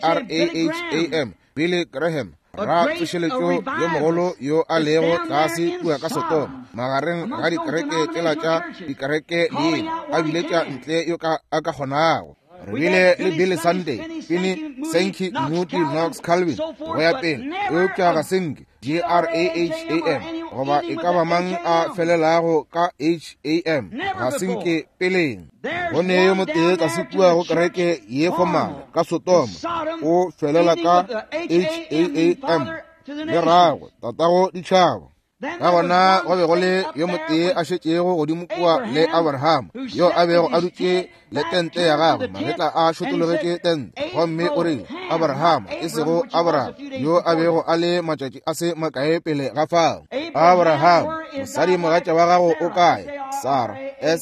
B: GRAHAM Billy Graham ra tsošeletšo yo mogolo yo a lego tlase kua ka Sodoma magareng ga dikereke tšela tša dikereke le a bile tša ntle yo a ka kgonago. Re bile le Billy Sunday Finney Sankey Moody Knox Calvin go ya pele eupša ga senke GRAHAM goba e ka ba mang a felelago ka HAM ga senke peleng gone yo motee tlase kua go kereke ye fomala ka Sodoma o felela ka HAM le ragwe tatago ditšhaba ka gona go be go le yo motee a šetšego godimo kua le Abraham yo a bego a dutše le tente ya gagwe magetla a šotologetše tente gomme o rile Abraham e sego Abraham yo a bego a le matšatši a se makae pele ga fao. Abraham mosadi mogatša wa gago o kae? Sarah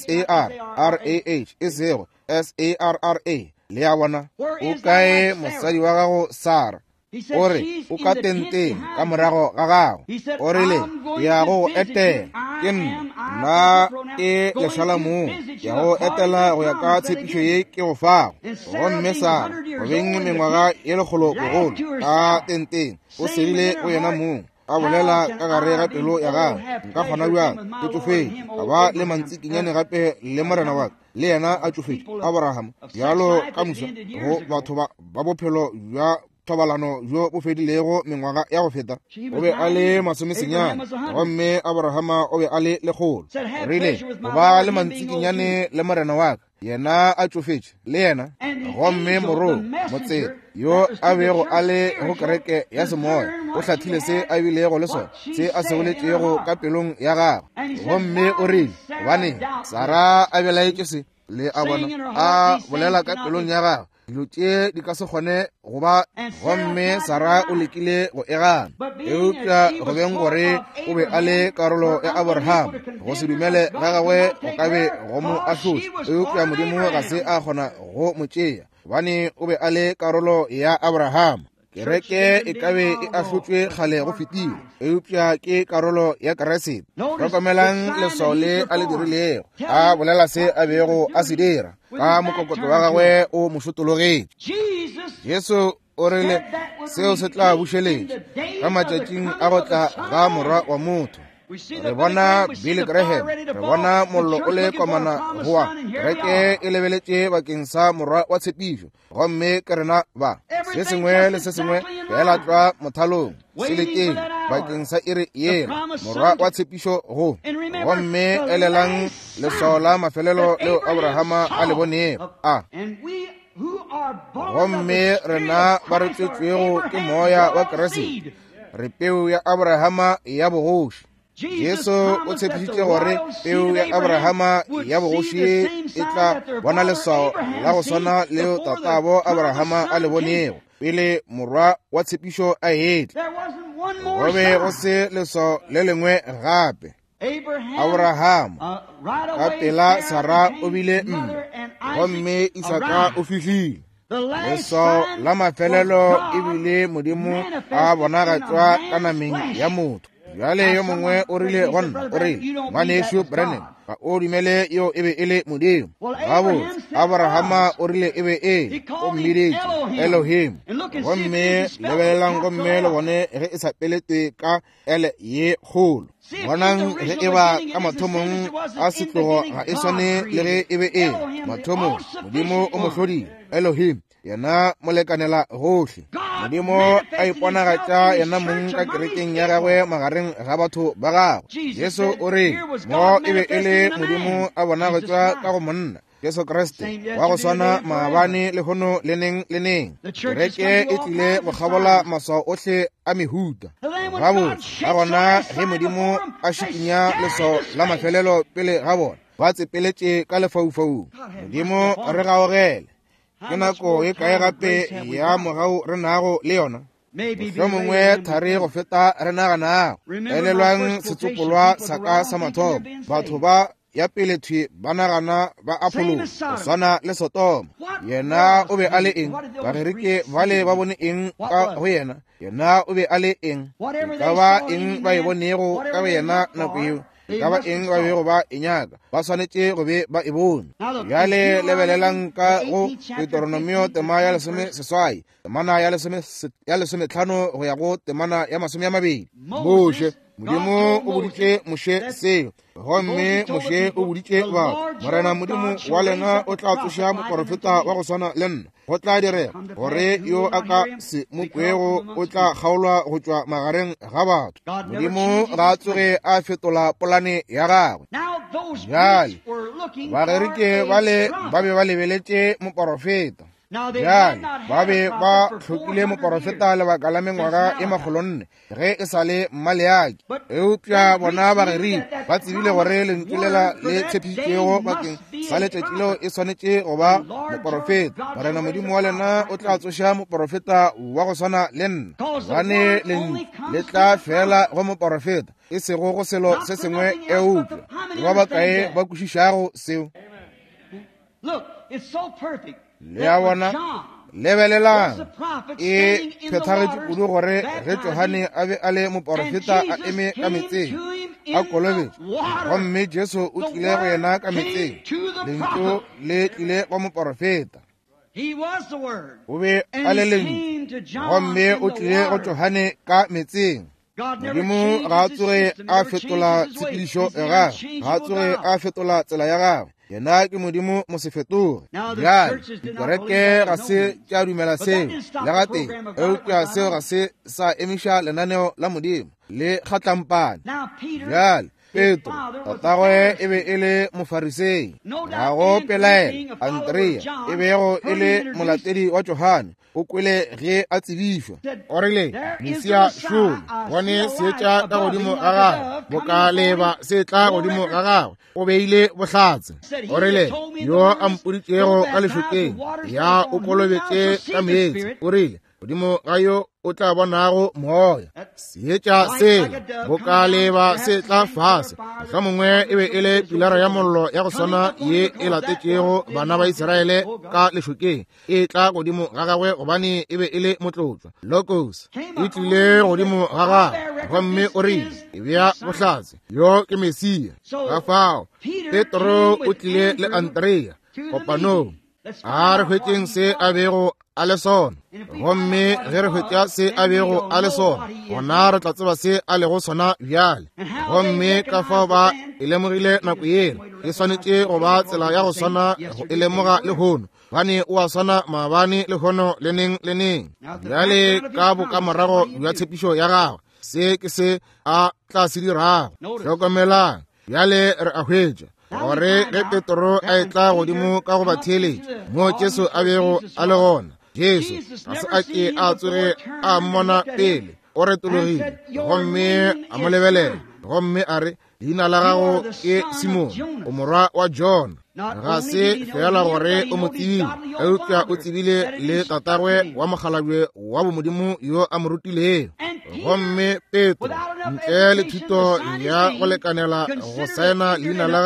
B: SARAH e sego SARRA le ya bona o kae mosadi wa gago Sarah? O re o ka tenteng ka morago ga gago o rile ya go etela ke nna e lesalamong ya go etela go ya ka tshepišo ye ke go fago gomme Sara go beng mengwaga e lekgolo bogolo ka tenteng o sedile o yena mong a bolela ka gare ga pelo ya gagwe nka kgona bjang ke tsofetse a ba le mantsikinyane gape le morena wa le yena a tsofetse Abraham bjalo ka mosa go batho ba bophelo bja thobalano jo bo fedilego mengwaga ya go feta o be a le masomesenyane gomme Abrahama o be a le legolo rile go ba le mantsikinyane le morena wa ka yena a tsofetše le yena gomme morong motsela yo a bego a le go kereke ya semoya o hlathile se a bilego le sona se a se boletšego ka pelong ya gagwe gomme o rile gobane Sara a belaetše se le a bona a bolela ka pelong ya gagwe dilo tše di ka se kgone goba gomme Sara o lekile go egana eupša go beng gore o be a le karolo ya Abraham go se dumele ga gagwe go ka be go mo ahlotse eupša modimo ga se a kgona go mo tšea gobane o be a le karolo ya Abraham. Kereke e ka be e ahlotswe kgale go fetile eupša ke karolo ya Keresete tlhokomelang leswao le a le dirilego a bolela se a bego a se dira ka mokokotlo wa gagwe o mošotologetše. Jesu o rile seo se tla bušeletša ka matšatšing a go tla ga morwa wa motho. Re bona Billy Graham re bona mollo o le komana goa kereke e lebeletše bakeng sa morwa wa tshepišo gomme ke rena ba se sengwe le se sengwe fela tšwa mothalong se lekeng bakeng sa iri yena morwa wa tshepišo go gomme elelang leswao la mafelelo leo Abrahama a le bonego a gomme rena ba re tšwetšwego ke moya wa Keresete re peu ya Abrahama ya bogoši. Jesu o tshepišitše gore peu ya Abrahama ya bogoši e tla bona leswao la go swana leo tatabo Abrahama a le bonego pele morwa wa tshepišo a etle. Go be go se leswao le lengwe gape. Abrahama ka pela Sara o bile gomme Isaka o fihlile. Leswao la mafelelo e bile modimo a bonagatšwa ka nameng ya motho Jale yo mongwe o rile gonna o re ngwaneso Brennan ga o dumele yo e be e le Modimo. Gabo Abrahama o rile e be o mmiditse Elohim. Gomme lebelelang gomme le bone ge e sa pelete ka ele ye kgolo. Bonang ge e ba ka mathomong a setlogo ga e swane le ge e be mathomo Modimo o mohlodi Elohim yena molekanela gohle. Modimo a iponagatša yena mong ka kerekeng ya gagwe magareng ga batho ba gagwe. Yesu o re mo e be e le Modimo a bonagatšwa ka go monna Yesu Kriste wa go swana maabane le gono le neng. Kereke e tlile go kgabola maswao otlhe a mehuta. Gabo a gona ge Modimo a šikinya leswao la mafelelo pele ga bona ba tsepeletše ka lefaufau. Modimo re gaogele ke nako e kae gape ya mogau re nago le yona. Yo mongwe thari go feta re naganago elelwang setsopolwa sa ka sa mathomo. Batho ba ya pele thwi ba nagana ba Apollo go swana le Sodoma. Yena o be a le eng? Bagereke bale ba bone eng ka go yena? Yena o be a le eng? Ka ba eng ba e bonego ka yena nako eo? Ka ba eng ba bego ba enyaka ba swanetše go be ba e bone. Bjale lebelelang ka go Deuteronomio tema ya 16 temana ya 15 go ya go temana ya 20. Moshe Modimo o boditše Moshe seo gomme Moshe o boditše ba morena Modimo wa lena o tla tsoša moprofeta wa go swana le nna. Go tla direga gore yo a ka se mo kwego o tla kgaolwa go tšwa magareng ga batho. Modimo ga a tsoge a fetola polane ya gagwe. Bjale bagereke bale ba be ba lebeletše moprofeta. Bjale ba be ba hlokile moprofeta lebaka la mengwaga e 400 ge e sa le mmaleaki. Eupša bona bageri ba tsebile gore lentswelela le tshepišitšego bakeng sa letšatši leo e swanetše go ba moprofeta. Morena Modimo wa lena o tla tsoša moprofeta wa go swana le nna. Gane lentswe le tla fela go moprofeta e sego go selo se sengwe eupša. Ke ba bakae ba kwešišago seo. Le ya bona lebelelang e phethagetše kudu gore ge Johane a be a le moprofeta a eme ka metseng a kolobetše gomme Jesu o tlile go yena ka metseng. Lentšu le tlile go moprofeta o be a le lentswe gomme o tlile go Johane ka metseng. Modimo ga a tsoge a fetola tshepedišo ya gagwe, ga a tsoge a fetola tsela ya gagwe. Yena ke Modimo mo se fetoge. Bjale dikereke ga se tša dumela seo le gate eupša seo ga se sa emiša lenaneo la Modimo le kgatlampane. Bjale Petro tatagwe e be e le mofarisei ga go pelaela Andrea e bego e le molatedi wa Johane. O kwele ge a tsebišwa o rile Mesia šole bone seetša ka godimo ga gagwe boka leba se tla godimo ga gagwe o beile bohlatse. O rile yo a mpoditšego ka lešokeng ya o kolobetše ka meetse. O rile godimo ga yo o tla bonago moya seetša sela boka leba se tla fase. Ga mongwe e be e le pilara ya mollo ya go swana ye e latetšego bana ba Iseraele ka lešokeng e tla godimo ga gagwe gobane e be e le motlotswa. Logos e tlile godimo ga gagwe gomme o rile e bea bohlatse yo ke Mesia. Ka fao Petro o tlile le Andrea kopanong a re hwetšeng se a bego a le sona gomme ge re hwetša se a bego a le sona gona re tla tseba se a lego sona bjale. Gomme ka fao ba e lemogile nako yena e swanetše go ba tsela ya go swana go e lemoga le hono bane o a swana maabane le hono le neng. Bjale ka boka morago bja tshepišo ya gagwe se ke se a tla se dirago. Hlokomelang bjale re a hwetša gore ge Petro a etla godimo ka go ba theeletša mo Jesu a bego a le gona. Jesu ga se a ke a tsoge a mmona pele o retologile gomme a mo lebelela gomme a re leina la gago ke Simon o morwa wa Jona. Ga se fela gore o mo tsebile eupša o tsebile le tatagwe wa mogalabje wa bomodimo yo a mo rutilego. Gomme Petro ntle le thuto ya go lekanela go saena leina la gagwe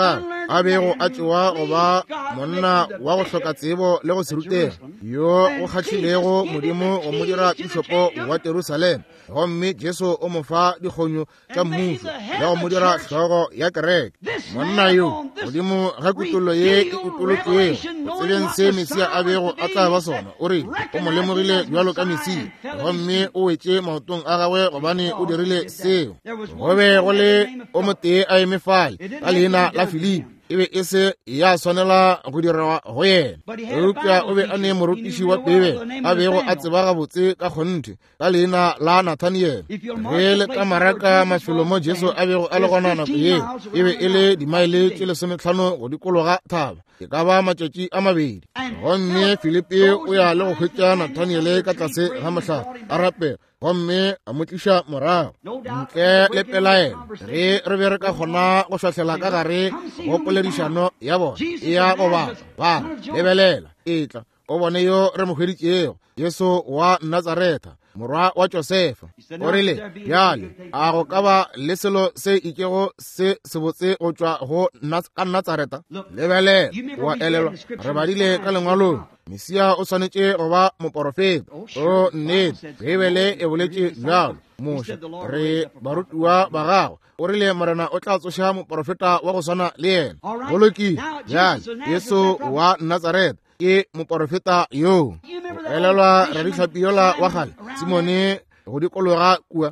B: a bego a tšewa go ba monna wa go hloka tsebo le go se rutega yo o kgahlilego modimo go mo dira bishopo wa Jerusalem, gomme Jesu o mo fa dikgonyo tša mmušo le go mo dira hlogo ya kereke. Monna yo modimo ga kutullo ye e utolotšego go tsebeng se Mesia a bego a tla ba sona, o re o mo lemogile bjalo ka Mesia, gomme o wetše maotong a gagwe gobane o dirile seo. Go be go le o mo tee a eme fale ka leina la Filipi, e be e se ya swanela go dirwa go yena. Eupša o be a ne morutiši wa Bibele a bego a tseba gabotse ka kgonthe ka leina la Nathaniele. Ge le ka maraka mafelo mo Jesu a bego a le gona nako ye, e be e le dimaele tše 15 go dikologa thaba, e ka ba matšatši a 2. Gomme Filipi o ya le go hwetša Nathaniele ka tlase ga mohlala a rapela, gomme a mo tliša morago ntle le pelaelo. Ge re be re ka kgona go hlahlela ka gare go poledišano ya bona e ya go bana lebelela etla o bone yo re mo hweditšego, Yesu wa Nazareta, morwa wa Josefa. O rile bjale a go ka ba le selo se ikego se sebotse go tšwa go ka Nazareta? Lebelela wa elelwa re badile ka lengwalong Mesia o swanetše go ba moprofeta. O nnete Bibele e boletše bjalo. Moša re barutiwa ba gagwe o rile morena o tla tsoša moprofeta wa go swana le yena. Boloki bjale Yesu wa Nazareta ke moprofeta yo. Elelwa radihlapi yola wa gale Simone go dikologa kua.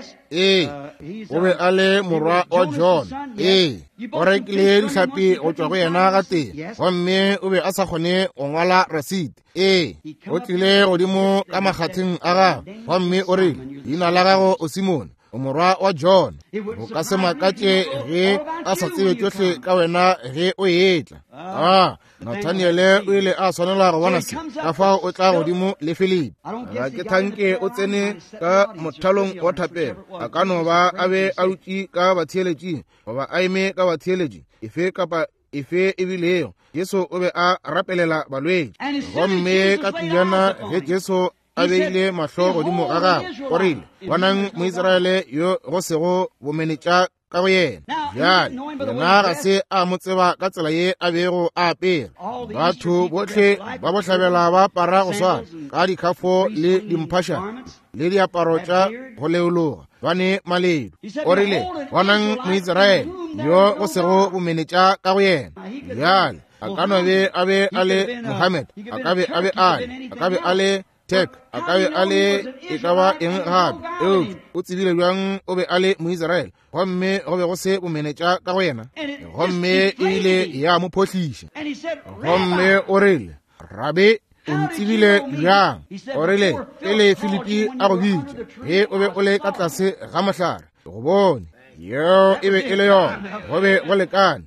B: O be a le morwa wa John. O rekile dihlapi go tšwa go yena ga teng, gomme o be a sa kgone go ngwala rasiti. O tlile godimo ka makgatheng a gagwe, gomme o re leina la gago o Simone, o morwa wa John. O ka se makatše ge a sa tsebe tšohle ka wena ge o etla. Nathaniele o ile a swanela go bona se ka fao o tla godimo le Filipi. Ga ke thanke o tsene ka mothalong wa thapelo, a ka no ba a be a utše ka batheeletšing goba a eme ka batheeletši efe kapa efe e bilego. Jesu o be a rapelela balwetši, gomme ka tujana ge Jesu a beile mahlo godimo ga gagwe o rile bonang Moiseraele yo go sego bomenetša ka go yena. Bjale yena ga se a mo tseba ka tsela ye a bego a apere. Batho botlhe ba bohlabela ba apara go swana ka dikhafo le dimphašana le diaparo tša go leologa bane maledu. O rile bonang Moiseraele yo go sego bomenetša ka go yena. Bjale a ka no be a le Mohammed, a ka be Ali, a ka be a le Tek, a ka be a le e ka ba eng gape eo o tsebile bjang o be a le Moiseraele, gomme go be go se bomenetša ka go yena, gomme e ile ya mo phohliša. Gomme o rile Rabe o ntsebile bjang? O rile pele Filipi a go bitša ge o be o le ka tlase ga mohlare go bone yo e be e le yona, go be go lekane.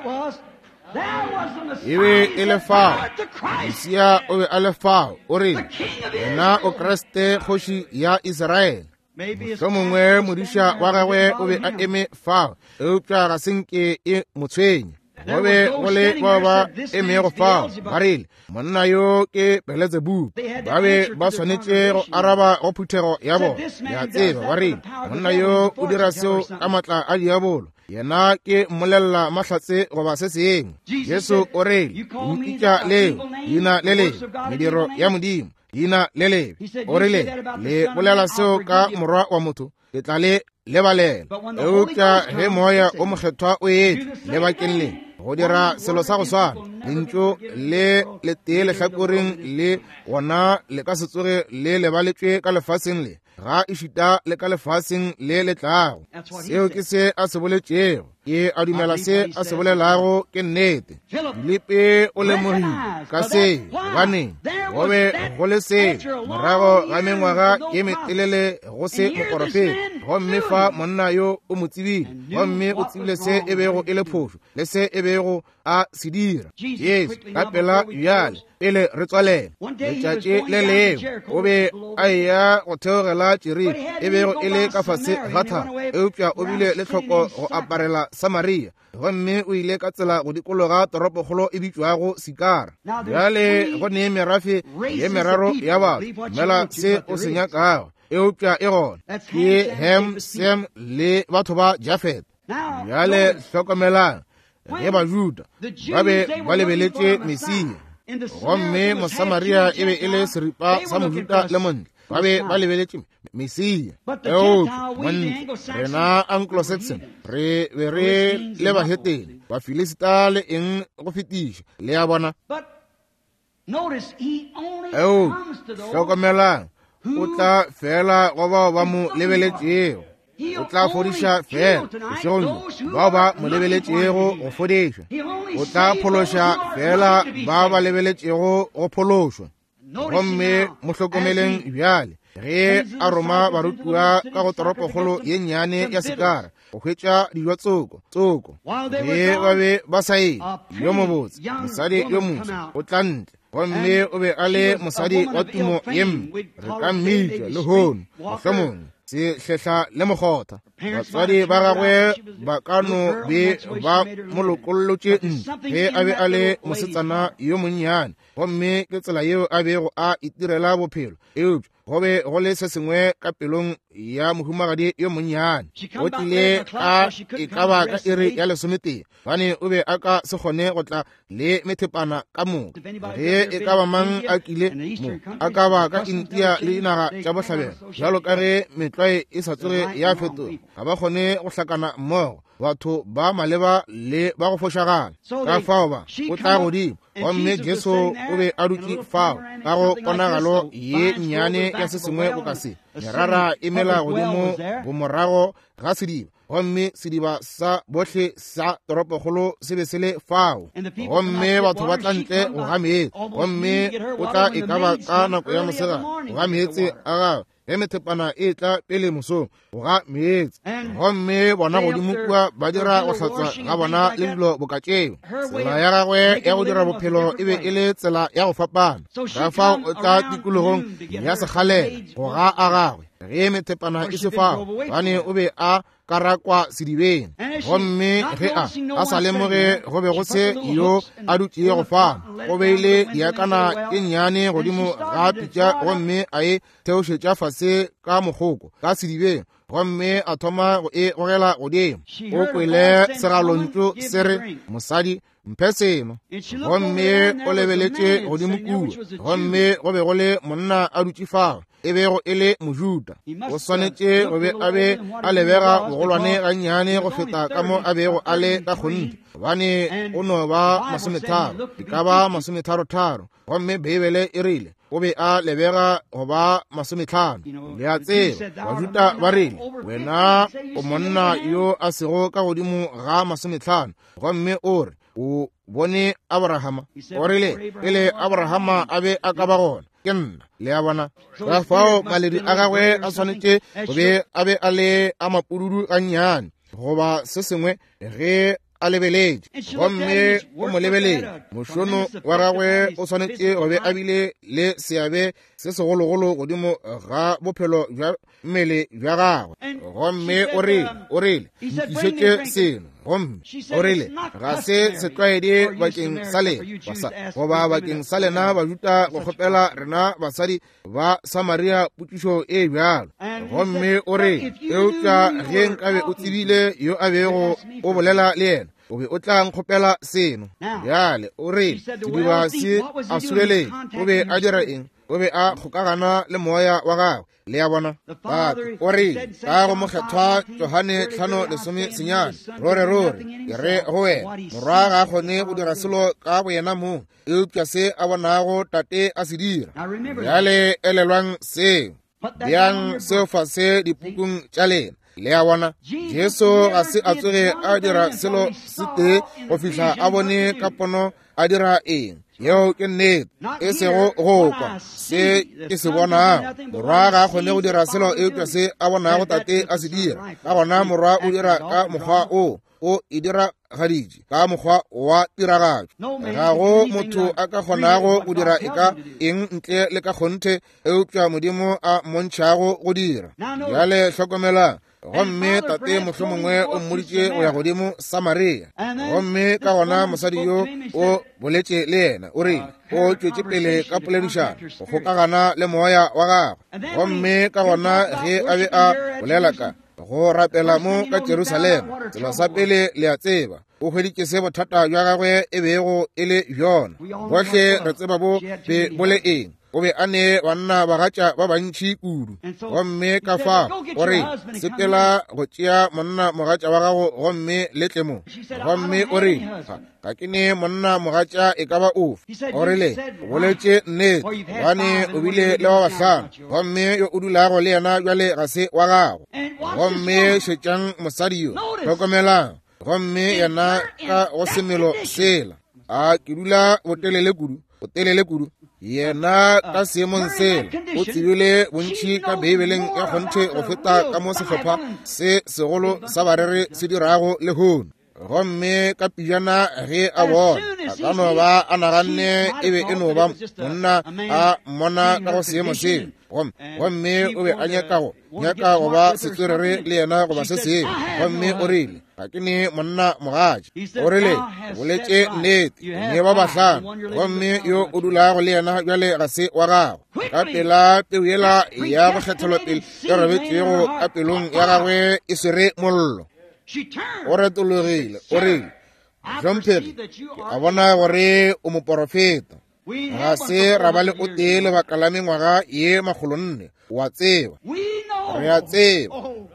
B: E be e le fao Mesia o be a le fao, o re yena o Kriste kgoši ya Israele. Mohlomongwe modiša wa gagwe o be a eme fao, eupša ga senke e motshwenye. Go be go le bao ba emego fao ba rile monna yo ke Belzebub. Ba be ba swanetše go araba go phuthego ya bona ya tseba, ba rile monna yo o dira seo ka matla a diabolo, yena ke mmolelela mahlatse goba se seng. Jesu o re mpitša leo leina le lebe, mediro ya Modimo leina le lebe. O rile le bolela seo ka morwa wa motho ke tla le lebalela. Eupša ge moya o mokgethwa o etla lebakeng le go dira selo sa go swana, lentšu le tee lehlakoreng le gona le ka se tsoge le lebaletšwe ka lefaseng le ga e šita le ka lefaseng le letlago. Seo ke se a se boletšego, ke a dumela se a se bolelago ke nnete. Filipi o lemogile ka se gobane go be go le se morago ga mengwaga ke metelele go se moprofeta, gomme fa monna yo o mo tsebile, gomme o tsebile se e bego e le phošo le se e bego a se dira. Yesu ka pela bjale pele re tswalela letšatši le leo o be a eya go theogela Jeriko e bego e le ka fase ga thaba. Eupša o bile le tlhoko go aparela Samaria, gomme o ile ka tsela go dikologa toropokgolo e bitšwago Sikara. Bjale go ne merafe ye meraro ya batho mela se o se nyakago, eupša e gona ke Hem, Sem le batho ba Jafet. Bjale hlokomelang ge bajuda ba be ba lebeletše Mesia, gomme Mosamaria e be e le seripa sa mojuda le montle ba be ba lebeletše Mesia. Rena Anglo-Saxon re be re le bahetene Bafilisita le eng go fetiša le ya bona. Hlokomelang, o tla fela go bao ba mo lebeletšego, o tla fodiša fela bošegong bao ba mo lebeletšego go fodiša, o tla phološa fela ba ba lebeletšego go phološwa. Gomme mo hlokomeleng bjale ge a roma barutiwa ka go toropokgolo ye nnyane ya Sikara go hwetša dijo tsoko ge ba be ba sa eng yo mobotse mosadi yo moso o tla ntle, gomme o be a le mosadi wa tumo ye mme re ka mmitša le hono mohlomongwe sehletla le mogotha. Batswadi ba gagwe ba ka no be ba molokolotše ntle ge a be a le mosetsana yo monnyane, gomme ke tsela yeo a bego a itirela bophelo eupša go be go le se sengwe ka pelong ya mohumagadi yo monnyane. O tlile ka e ka ba ka iri ya 11 bane o be a ka se kgone go tla le methepana ka moka. Ge e ka ba mang a kile mo a ka ba ka India le dinaga tša bohlabela, jalo ka ge metlwae e sa tsoge ya fetoga, ga ba kgone go hlakana mmogo batho ba maleba le ba go fošagala ka fao ba o tla godimo. Gomme Jesu o be a dutše fao ka go ponagalo ye nnyane ya se sengwe go ka se merara e mela godimo bomorago ga sediba, gomme sediba sa bohle sa toropokgolo se be se le fao. Gomme batho ba tla ntle go ga meetse, gomme o tla e ka ba ka nako ya mosega go ga meetse a gagwe ge methepana e tla pele mosong go ga meetse. Gomme bona godimo kua ba dira go hlatswa ga bona le dilo bokatšeo. Tsela ya gagwe ya go dira bophelo e be e le tsela ya go fapana, ka fao o tla tikologong ya sekgalela go ga a gagwe ge methepana e se fao bane o be a ka rakwa sedibeng. Gomme ge a sa lemoge go be go se yo a dutšee go fana, go beile diakana ke nnyane godimo ga pitša, gomme a e theošetša fase ka mogoko ka sedibeng, gomme a thoma go e gogela godimo. O kwele segalontšu se re, mosadi mphe seno, gomme o lebeletše godimo kua, gomme go be go le monna a dutše fao e bego e le mojuda. O swanetše go be a be a lebega bogolwane ga nnyane go feta ka mo a bego a le ka kgonte, gobane o no ba 30, e ka ba 33, gomme Bibele e rile o be a lebega go ba 50. Le a tseba bajuda ba rile wena o monna yo a sego ka godimo ga 50, gomme o re o bone Abrahama. O rile pele Abrahama a be a ka ba gona ke nna le a bona. Ka fao maledi a gagwe a swanetše go be a be a le a mapududu a nnyane goba se sengwe ge a lebeletše, gomme o mo lebelele. Mošono wa gagwe o swanetše go be a bile le seabe se segologolo godimo ga bophelo bja mmele bja gagwe. Gomme o rile nkišetše seno, gomme o rile ga se setlwaedi bakeng sa lena goba bakeng sa lena bajuda go kgopela rena basadi ba Samaria potšišo e bjalo. Gomme o re eupša ge nkabe o tsebile yo a bego o bolela le yena o be o tla nkgopela seno. Bjale o re sediba se a suleleng o be a dira eng? O be a kgokagana le moya wa gagwe le ya bona. O re ka go mokgethwa Johane 5:9 rore ke re go wena morwa ga a kgone go dira selo ka bo yena mo eupša se a bonago tate a se dira. Bjale elelwang seo bjang seo fa se dipukung tša lena le ya bona. Jesu ga se a tsoge a dira selo se tee go fihla a bone ka pono a dira eng yeo ke nnete e sego go kwa se ke se bonang. Morwa ga a kgone go dira selo eupša se a bonago tate a se dira, ka gona morwa o dira ka mokgwa o e dira gaditše ka mokgwa wa tiragatšo. Ga go motho a ka kgonago go dira e ka eng ntle le ka kgonthe eupša Modimo a mmontšhago go dira. Bjale hlokomelang, gomme tate mohlomongwe o mmoditše go ya godimo Samaria, gomme ka gona mosadi yo o boletše le yena o rile o tšwetše pele ka poledišano go kgokagana le moya wa gagwe. Gomme ka gona ge a be a bolela ka go rapela mo ka Jerusalema, selo sa pele le a tseba o hweditse se bothata jwa gagwe e bego e le bjona botlhe re tseba bo be bole eng o be a ne banna bagatša ba bantši kudu gomme ka fa ore sepela go tšea monna mogatša wa gago gomme letle mo gomme ore ga ke ne monna mogatša e ka ba ofe orele boletše nnete gane o bile le wa bahlano gomme yo o dulago le yena bjale ga se wa gago gomme šetšang mosadi yo tlhokomelang gomme yena ka go semelo sela a ke dula botelele kudu yena ka seemong sela o tsebile bontši ka beibeleng ya kgonthe go feta ka mo sehlopha se segolo sa barere se dirago lehono gomme ka pijana ge a bona a ka no ba a naganne e be e no ba monna a mmona ka go seemo seo gomme o be a nyaka go ba setswerere le yena go ba se seo gomme o rile ga ke ne monna mogatša o rile boletše nnete ne ba bahlano gomme yo o dulago le yena bjale ga se wa gago ka pela peu yela ya go kgethelopele e robetšego ka pelong ya gagwe e swere mollo o retologile o rile hlomphegi a bona gore o moporofeta ga se ra ba le o tee lebaka la mengwaga ye magolonne wa tseba re a tseba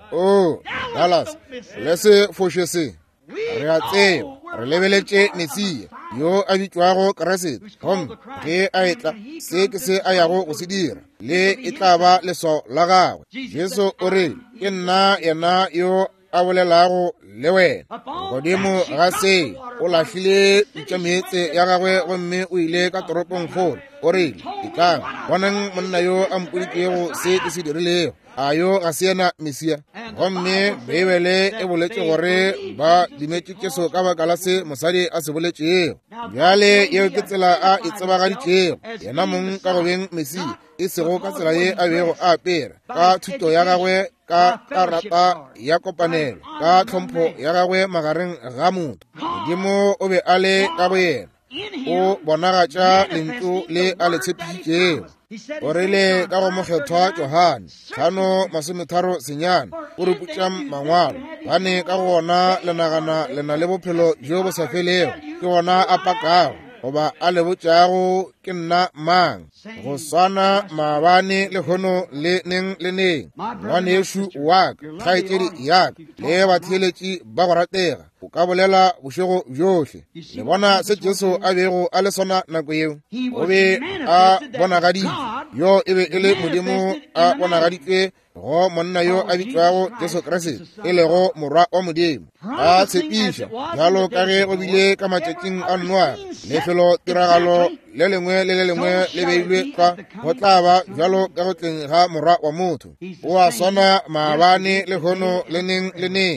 B: Dallas le se foše se re a tseba re lebeletše Mesia yo a bitšwago Kriste gomme ge a etla se ke se a yago go se dira le e tla ba leso la gagwe Jesu o re ke nna yena yo a bolelago le wena godimo ga se o lahlile tšameetse ya gagwe gomme o ile ka toropong kgolo o rile ikang bonang monna yo a mpoditšego se ke se dirilego a yo ga se yena Mesia gomme beibele e boletše gore ba dimetše tšeso ka baka la se mosadi a se boletšego bjale yeo ke tsela a e tsebagaditšego yena mong ka go beng Mesia e sego ka tsela ye a bego a apere ka thuto ya gagwe ka karata ya kopanelo ka tlhompho ya gagwe magareng ga motho modimo o be a le ka bo yena o bonagatša lentšu le a le tshepišitšego o rile ka go mokgethwa Johane 5:30 o ruputša mangwalo bane ka gona lenagana lena le bophelo jo bo sa felego ke gona a pakago goba a le botšago ke nna mang go swana maabane le kgono le neng le neng ngwane yešo waka kgaetšedi yaka le batheeletši ba go ratega o ka bolela bošego bjohle le bona se Jesu a bego a le sona nako yeo o be a bonagaditše yo e be e le modimo a bonagaditšwe go monna yo a bitšwago Jesu Kriste e lego morwa wa modimo a tshepiša bjalo ka ge go bile ka matšatšing a Noa lefelo tiragalo le lengwe le le lengwe le beilwe ka go tla ba bjalo ka go tleng ga morwa wa motho o a swana maabane le kgono le neng le neng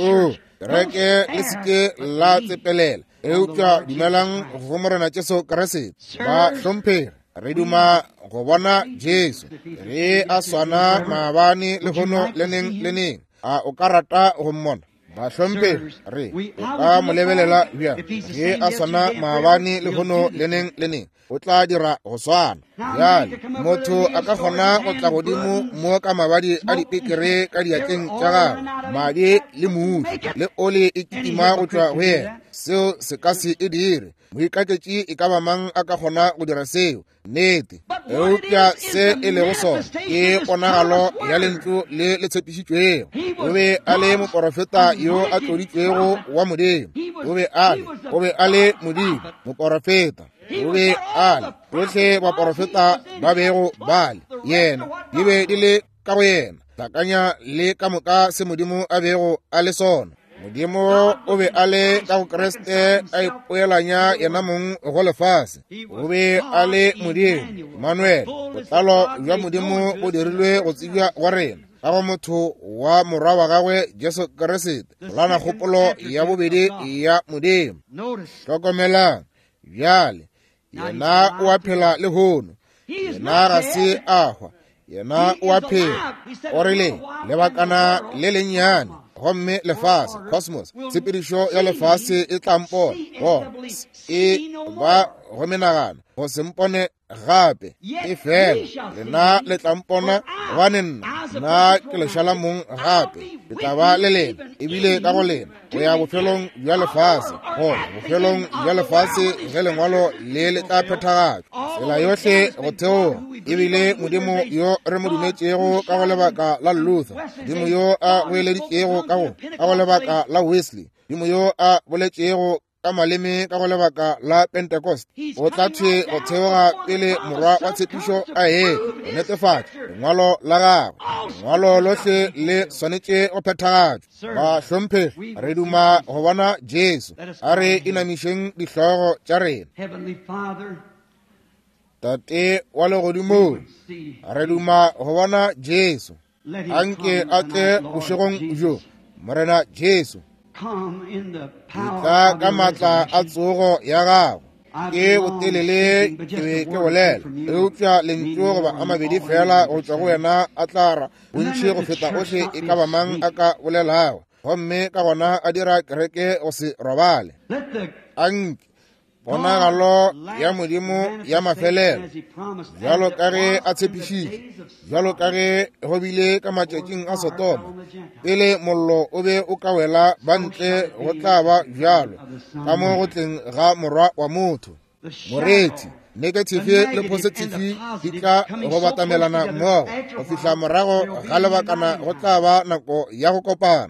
B: kereke le seke la tsepelela eupša dumelang go morena Jesu Kriste ba hlomphegi re duma go bona Jesu re a swana maabane le kgono le neng le neng a o ka rata go mmona ba hlomphegi re o ka mo lebelela bjang ge a swana maabane le kgono le neng le neng o tla dira go swana bjale motho a ka kgona go tla godimo mo ka mabadi a dipekere ka diatleng tša gagwe madi le muši le ole e kitima go tšwa go yena seo se ka se e dire moikatletši e ka ba mang a ka kgona go dira seo nnete eupša se e lego sona ke ponagalo ya lentšu le le tshepišitšwego o be a le moporofeta yo a tloditšwego wa modimo o be a le modimo moporofeta o be a le bohle baporofeta ba bego bale yena di be di le ka go yena tlakanya le ka moka se modimo a bego a le sona modimo o be a le ka go Kriste a ipoelanya yena mong go lefase o be a le modimo Emmanuel botlalo jwa modimo bo dirilwe go tsebja go rena ka go motho wa morwa wa gagwe Jesu Kriste lana kgopolo ya bobedi ya modimo tlhokomelang bjale yena o a phela le hono yena ga se ahwa yena o a phela o rile lebakana le lennyane gomme lefase cosmos tshepedišo ya lefase e tlampona go e ba go menagana go sempone gape e fela lena le tlampona gobane nna ke lešala mong gape le tla ba le lena ebile ka go lena go ya bofelong bja lefase gona bofelong bja lefase ge lengwalo le tla phethagatswa tsela yohle go theoga ebile modimo yo re mo dumetšego ka go lebaka la Luther, modimo yo a boeleditšego ka go lebaka la Wesley, modimo yo a boletšego ka maleme ka go lebaka la Pentecost. O tla thwe go theoga pele morwa wa tshepišo a go netefatša lengwalo la gagwe. Lengwalo lohle le swanetše go phethagatswa. Ba hlomphegi, re duma go bona Jesu a re inamišeng dihlogo tša rena. Tate wa legodimo, re duma go bona Jesu a nke a tle bošegong bjo morena Jesu tla ka matla a tsogo ya gago ke botelele ke be ke bolela eupša lentšu goba a mabedi fela go tšwa go wena a tlara bontši go feta ohle e ka ba mang a ka bolelago gomme ka gona a dira kereke go se robale a nke ponagalo ya modimo ya mafelelo bjalo ka ge a tshepišitše bjalo ka ge go bile ka matšatšing a Sodoma pele mollo o be o ka wela ba ntle go tla ba bjalo ka mo go tleng ga morwa wa motho. Moreetsi negative le positive di tla go batamelana mmogo go fihla morago ga lebakana go tla ba nako ya go kopana.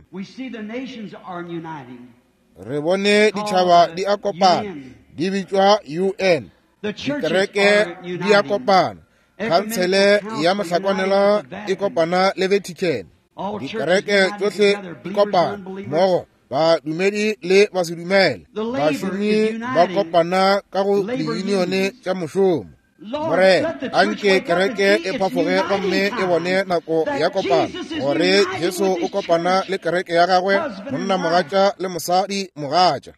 B: Re bone ditšhaba di a kopana di bitšwa UN, dikereke di a kopana, khansele ya mahlakwanela e kopana le Vatican, dikereke tsohle di kopana mmogo ba dumedi le ba se dumele, bašomi ba kopana ka go diunione tša mošomo. More anke kereke e phafoge gomme e bone nako ya kopana gore Jesu o kopana le kereke ya gagwe monna mogatša le mosadi mogatša.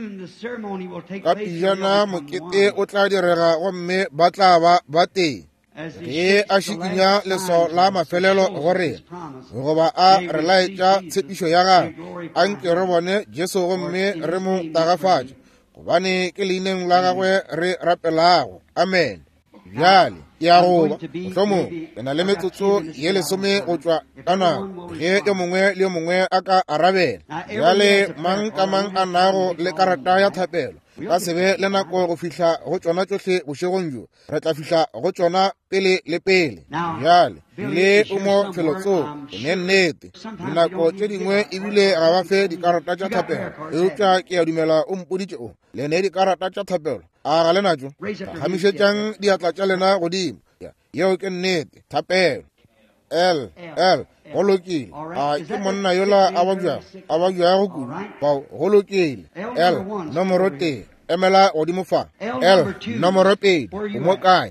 B: Ka pijana mokete o tla direga gomme ba tla ba teng ge a šikinya leso la mafelelo gore goba a re laetša tshepišo ya gagwe anke re bone Jesu gomme re mo tagafatša gobane ke leineng la gagwe re rapelago. Amen. Bjale ya goba mohlomong ke na le metsotso ye lesome go tšwa ka nako ge yo mongwe le yo mongwe a ka arabela. Bjale mang ka mang a nago le karata ya thapelo ka sebe le nako go fihla go tšona tšohle bošegong bjo re tla fihla go tšona pele le pele. Bjale le o mo tšhelotsong ene nnete dinako tše dingwe ebile ga ba fe dikarata tša thapelo eupša ke a dumela o mpoditše o le ne dikarata tša thapelo a ga le natšo gamišetšang diatla tša lena godimo yeo ke nnete thapelo l go lokile a ke monna yola a ba bjago kudu bao go lokile l nomoro tee emela godimo fa l nomoro pedi o mo kae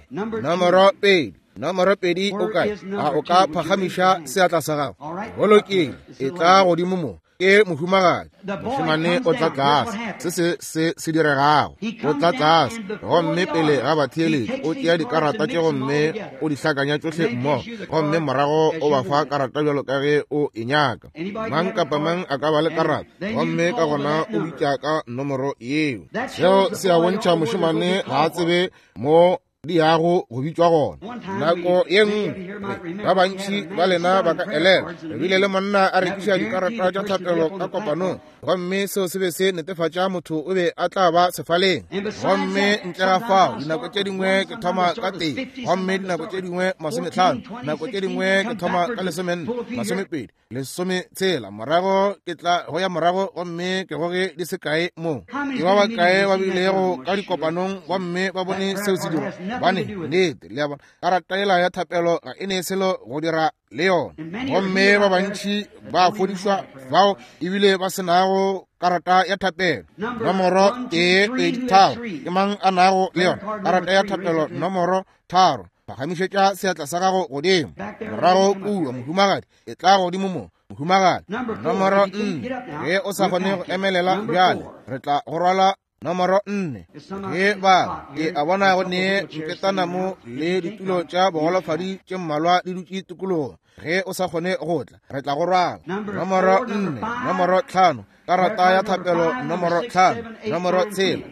B: nomoro pedi o kae a o ka phagamiša seatla sa gago go lokile e tla godimo mo ke mohumagadi mošemane o tla tlase se diregago o tla tlase gomme pele ga batheeletši o tšea dikarata tše gomme o di hlakanya tšohle mmogo gomme morago o ba fa karata bjalo ka ge o e nyaka. Mang kapa mang a ka ba le karata gomme ka gona o bitša ka nomoro yeo. Seo se a bontšha mošemane ga a tsebe mo di yago go bitšwa gona. Nako ye nngwe ba bantši ba lena ba ka elela ebile le monna a rekiša dikarata tša thapelo ka kopanong gomme seo se be se netefatša motho o be a tla ba sefaleng gomme ntle ga fao dinako tše dingwe ke thoma ka teng gomme dinako tše dingwe 50 dinako tše dingwe ke thoma ka 12 13 morago ke tla go ya morago gomme ke goge di se kae mo ke ba ba kae ba bilego ka dikopanong gomme ba bone seo se dira bane nnete le bona karata ela ya thapelo ga e ne selo go dira le yona gomme ba bantši ba fodišwa bao ebile ba senago karata ya thapelo. Nomoro tee pedi tharo ke mang a nago le yona karata ya thapelo nomoro tharo phagamišetša seatla sa gago godimo morago kua mohumagadi e tla godimo mo mohumagadi nomoro 4 ge o sa kgone go emelela bjale re tla go rwala nomoro 4 ge ba ke a bona go ne nketana mo le ditulo tša bogolofadi tše mmalwa di dutše tikologo ge o sa kgone go tla re tla go rwala nomoro 4 nomoro 5 karata ya thapelo nomoro 5 nomoro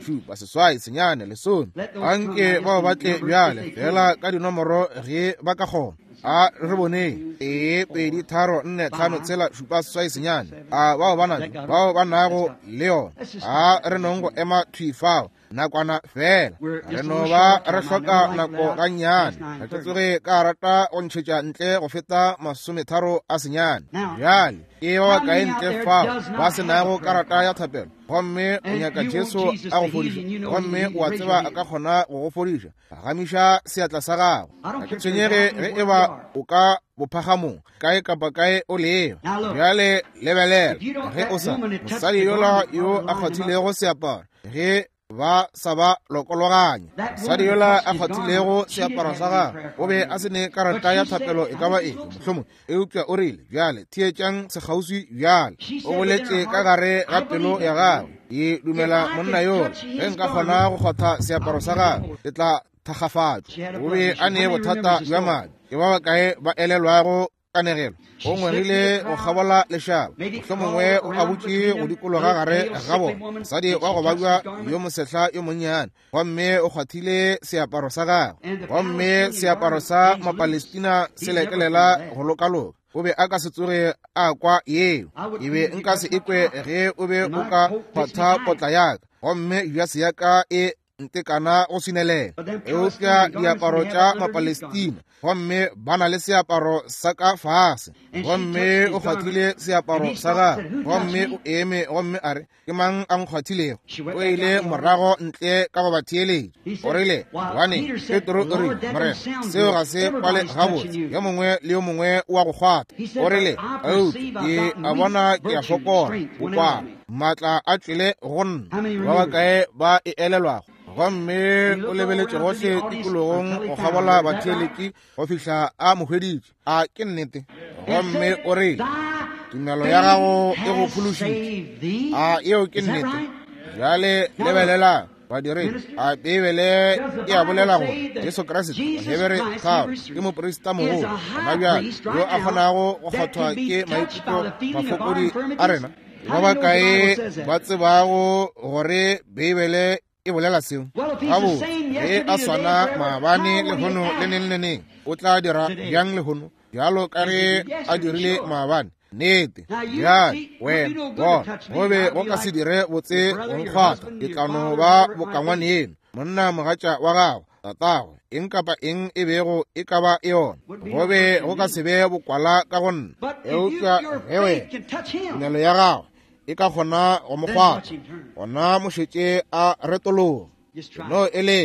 B: 6 anke ba batle bjale fela ka dinomoro ge ba ka kgona a re bone 2-3-4-5-7 a bao ba nago leo a re nongo ema thifao nakwana fela re no ba re hloka nako ga nyane re tsoge karata o ntšhetša ntle go feta 30 bjale e ba kae ntle fao ba se nago karata ya thapelo gomme o nyaka Jesu a go fodiša gomme wa tseba a ka kgona go go fodiša gamiša seatla sa gago ke tshwenyege ge e ba o ka bophagamong kae kapa kae o leo bjale lebelela ge o sa mosadi yola yo a kgathilego seaparo ge ba sa ba lokologanya mosadi yola a kgathilego seaparo sa gagwe o be a se ne karata ya thapelo e ka ba eng mohlomong e upša o rile bjale theetšang sekgauswi bjale o boletše ka gare ga pelo ya gagwe e dumela monna yola ge nka kgona go kgotha seaparo sa gagwe e tla thakgafatšwa o be a nee bothata bja madi e ba bakae ba elelwago kanegelo o ngwegile go kgabola lešaba mohlomongwe o a butše go dikologa gare ga bona mosadi wa go babja yo mosehla yo monnyane gomme o kgwathile seaparo sa gagwe gomme seaparo sa mapalestina se lekelela go lokaloka o be a ka se tsoge a kwa yeo e be nka se ekwe ge o be o ka kgwatha potla yaka gomme jase yaka e ntekana go sinelela eupša diaparo tša mapalestina gomme ba na le seaparo sa ka fase gomme o kgwathile seaparo sa gagwe gomme o eme gomme a re ke mang a nkgwathilego o ile morago ntle ka go ba theeletša o rile bane petro o rile morena seo ga se kwale gabotse yo mongwe le yo mongwe o a go kgwatha o rile ke a bona ke a fokola o kwana maatla a tlile go nna ba bakae ba e elelwago gomme o lebeletše gohle tikologong go gabola batheeletši go fihla a mohweditše a ke nnete gomme o re tumelo ya gago e go phološitše a eo ke nnete bjale lebelela badiri a bebele e a bolela go Jesu Kriste hebere ka ke moprista mogolo ga bjale yo a kgonago go kgothwa ke maikutlo mafokodi a rena ba bakae ba tsebago gore bebele e bolela seo gabo ge a swana maabane lehono le neng le neng o tla dira bjang lehono bjalo ka ge a dirile maabane nnete bjale wena bona gobe go ka se dire botse go nkgwatha ke tla no ba bokangwane eno monna mogatša wa gago tatagwe eng kapa eng e bego e ka ba yona gobe go ka se be bokwala ka go nna eupša ge wena tumelo ya gago e ka kgona go mokgwatha gona mošetše a retologa no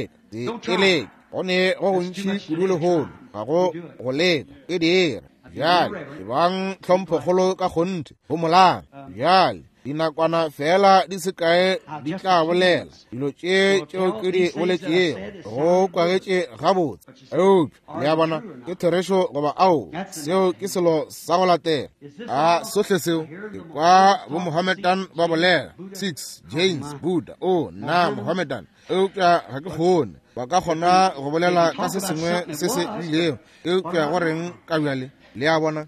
B: eleka gone go gontši kudu legolo ga go go leka ke dira bjale ebang tlhomphokgolo ka kgonthe go molana bjale dinakwana fela di se kae di tla bolela dilo tšeo ke di boletšego go kwagetše gabotse eupša le ya bona ke therešo goba ao seo ke selo sa go latela a sohle seo ke kwa bo mohamedan ba bolela 6 James Buddha na mohamedan eupša ga ke kgone ba ka kgona go bolela ka se sengwe se se rilego eupša go reng ka bjale le a bona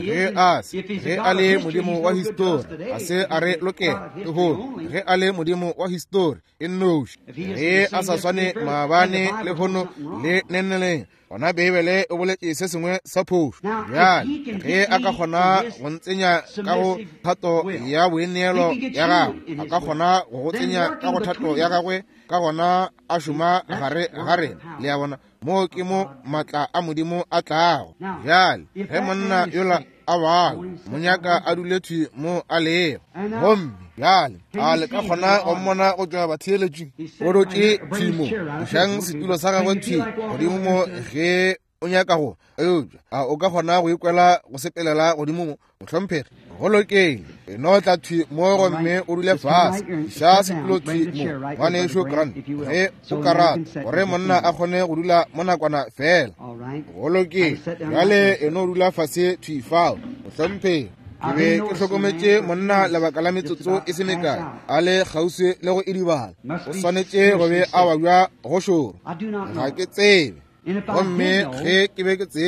B: ge a le modimo wa histori a se a re lokela ke gone ge a le modimo wa histori e nnoši ge a sa swane maabane le hono le neneleng gona bebele o boletše se sengwe sa phošo bjale ge a ka kgona go ntsenya ka go thato ya boeneelo ya gagwe a ka kgona go go tsenya ka go thato ya gagwe ka gona a šoma gare ga rena le ya bona mo ke mo matla a modimo a tlago bjale ge monna yola a bago monyaka a duletšwe mo a lego gomme bjale a le ka kgona go mmona go tšwa batheeletši o rotše tšhimo mošang setulo sa gagwe ntšhi godimo mo ge o nyaka go eupša o ka kgona go ikwela go sepelela godimo mo mohlomphegi golokeng eno tla thwi mo gomme o dule fase ša setulo thwi mo ngwanešo grant ge o karata gore monna a kgone go dula mo nakwana fela golokeng bjale eno o dula fase thwi fao mohlomphegi ke be ke hlokometše monna lebaka la metsotso e se mekae a le kgauswi le go edibala o swanetše go be a babja go šoro ga ke tsebe gomme ge ke be ke tseba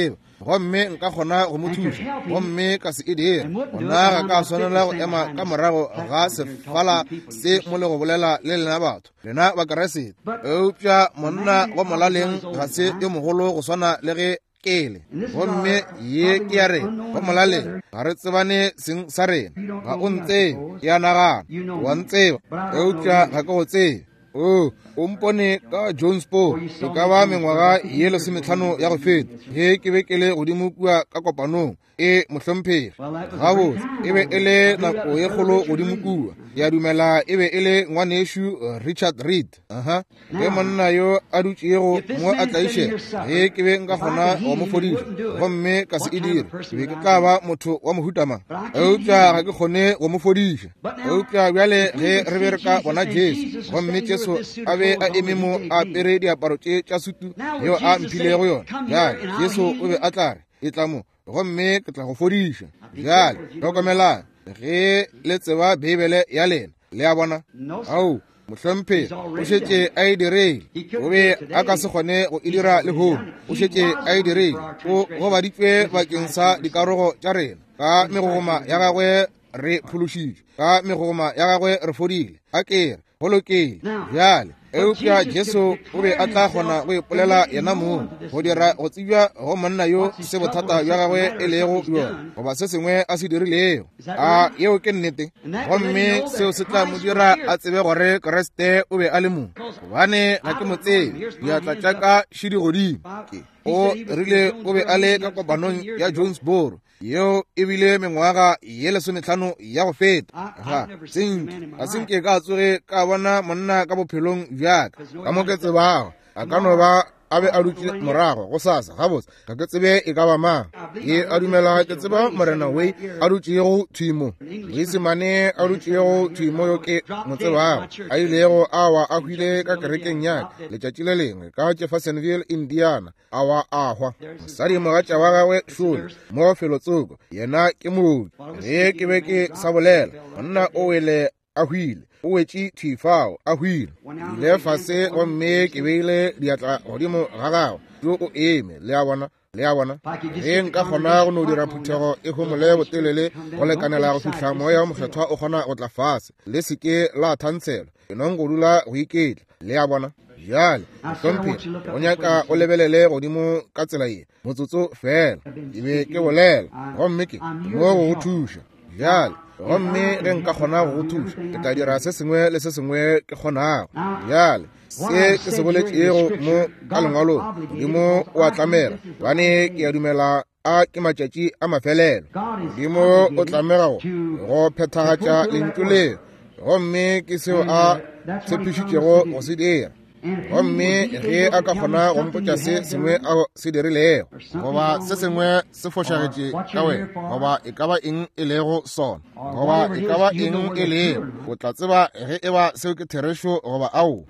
B: gomme nka kgona go mo thuša gomme ka se e dire gona ga ka swanela go ema ka morago ga sefala se mo le go bolela le lena batho lena ba keresete eupša monna go molaleng ga se yo mogolo go swana le ge kele gomme ye ke ya rena go molaleng ga re tsebane seng sa rena ga o ntse ke ya nagana wa ntseba eupša ga ke go tsebe o mpone ka Jonesboro e ka ba mengwaga ye 15 ya go feta he ke be ke le godimo kua ka kopanong e mohlomphegi gabotse e be e le nako ye kgolo godimo kua ya dumela e be e le ngwanešu Richard Reed ke monna yo a dutšego mo a tlaišega he ke be nka kgona wa mo fodiša gomme ka se e dire ke be ke ka ba motho wa mohutamang eupša ga ke kgone wa mo fodiša eupša bjale ge re be re ka bona Jesu gomme Jesu a be a eme mo a apere diaparo tša sutu yo a mphilego yona jale Jesu o be a tla re e tla mo gomme ke tla go fodiša jale tlhokomelang ge le tseba Bibele ya lena le a bona ao mohlomphegi o šetše a e direile o be a ka se kgone go e dira le hono o šetše a e direile go baditšwe bakeng sa dikarogo tša rena ka megogoma ya gagwe re phološitšwe ka megogoma ya gagwe re fodile a kere golokile jale eupša Jesu o be a tla kgona go ipolela yena moo go dira go tsebja go monna yo se bothata bja gagwe e lego yona goba se sengwe a se dirilego yeo ke nnete gomme seo se tla mo dira a tsebe gore Kriste o be a le mong gobane ga ke mo tsebe diatla tša ka šidi godimo o rile o be a le ka kopanong ya Jonesboro yeo e bile mengwaga ye 15 ya go feta ga senke ka tsoge ka bona monna ka bophelong bjaka ka mo ke tsebago a ka no ba a be a dutse morago go sasa gabotse ga ke tsebe e ka ba mang ye a dumela ke tseba morena wei a dutšego thimo moisemane a dutšego thimo yo ke mo tsebago a ilego awa a hwile ka kerekeng yake letšatši le lengwe ka Jeffersonville, Indiana awa a hwa mosadi mogatša wa gagwe Shule mo Felotsoko yena ke mooki ge ke be ke sa bolela monna o wele a hwile o wetše thifao a hwile ile fase gomme ke beile diatla godimo ga gagwe yo o eme le a bona ge nka kgona go no dira phuthego e homole botelele go lekanela go fitlha moya wa mokgethwa o kgona go tla fase le seke la thantshelo enong go dula go iketla le a bona jale mohlomphegi go nyaka o lebelele godimo ka tsela ye motsotso fela ke be ke bolela gomme ke mo go thuša jale gomme ge nka kgona go thuša ke tla dira se sengwe le se sengwe ke kgonago jale se ke se boletšego mo ka lengwalong godimo o a tlamela bane ke a dumela a ke matšatši a mafelelo godimo o tlamega go phethagatša lentšu leo gomme ke seo a tshepišitšego go se dira gomme ge a ka kgona go mpotša se sengwe a se dirilego goba se sengwe se fošagetše ka wena goba e ka ba eng e lego sona goba e ka ba eng e lego o tla tseba ge e ba seo ke therešo goba ao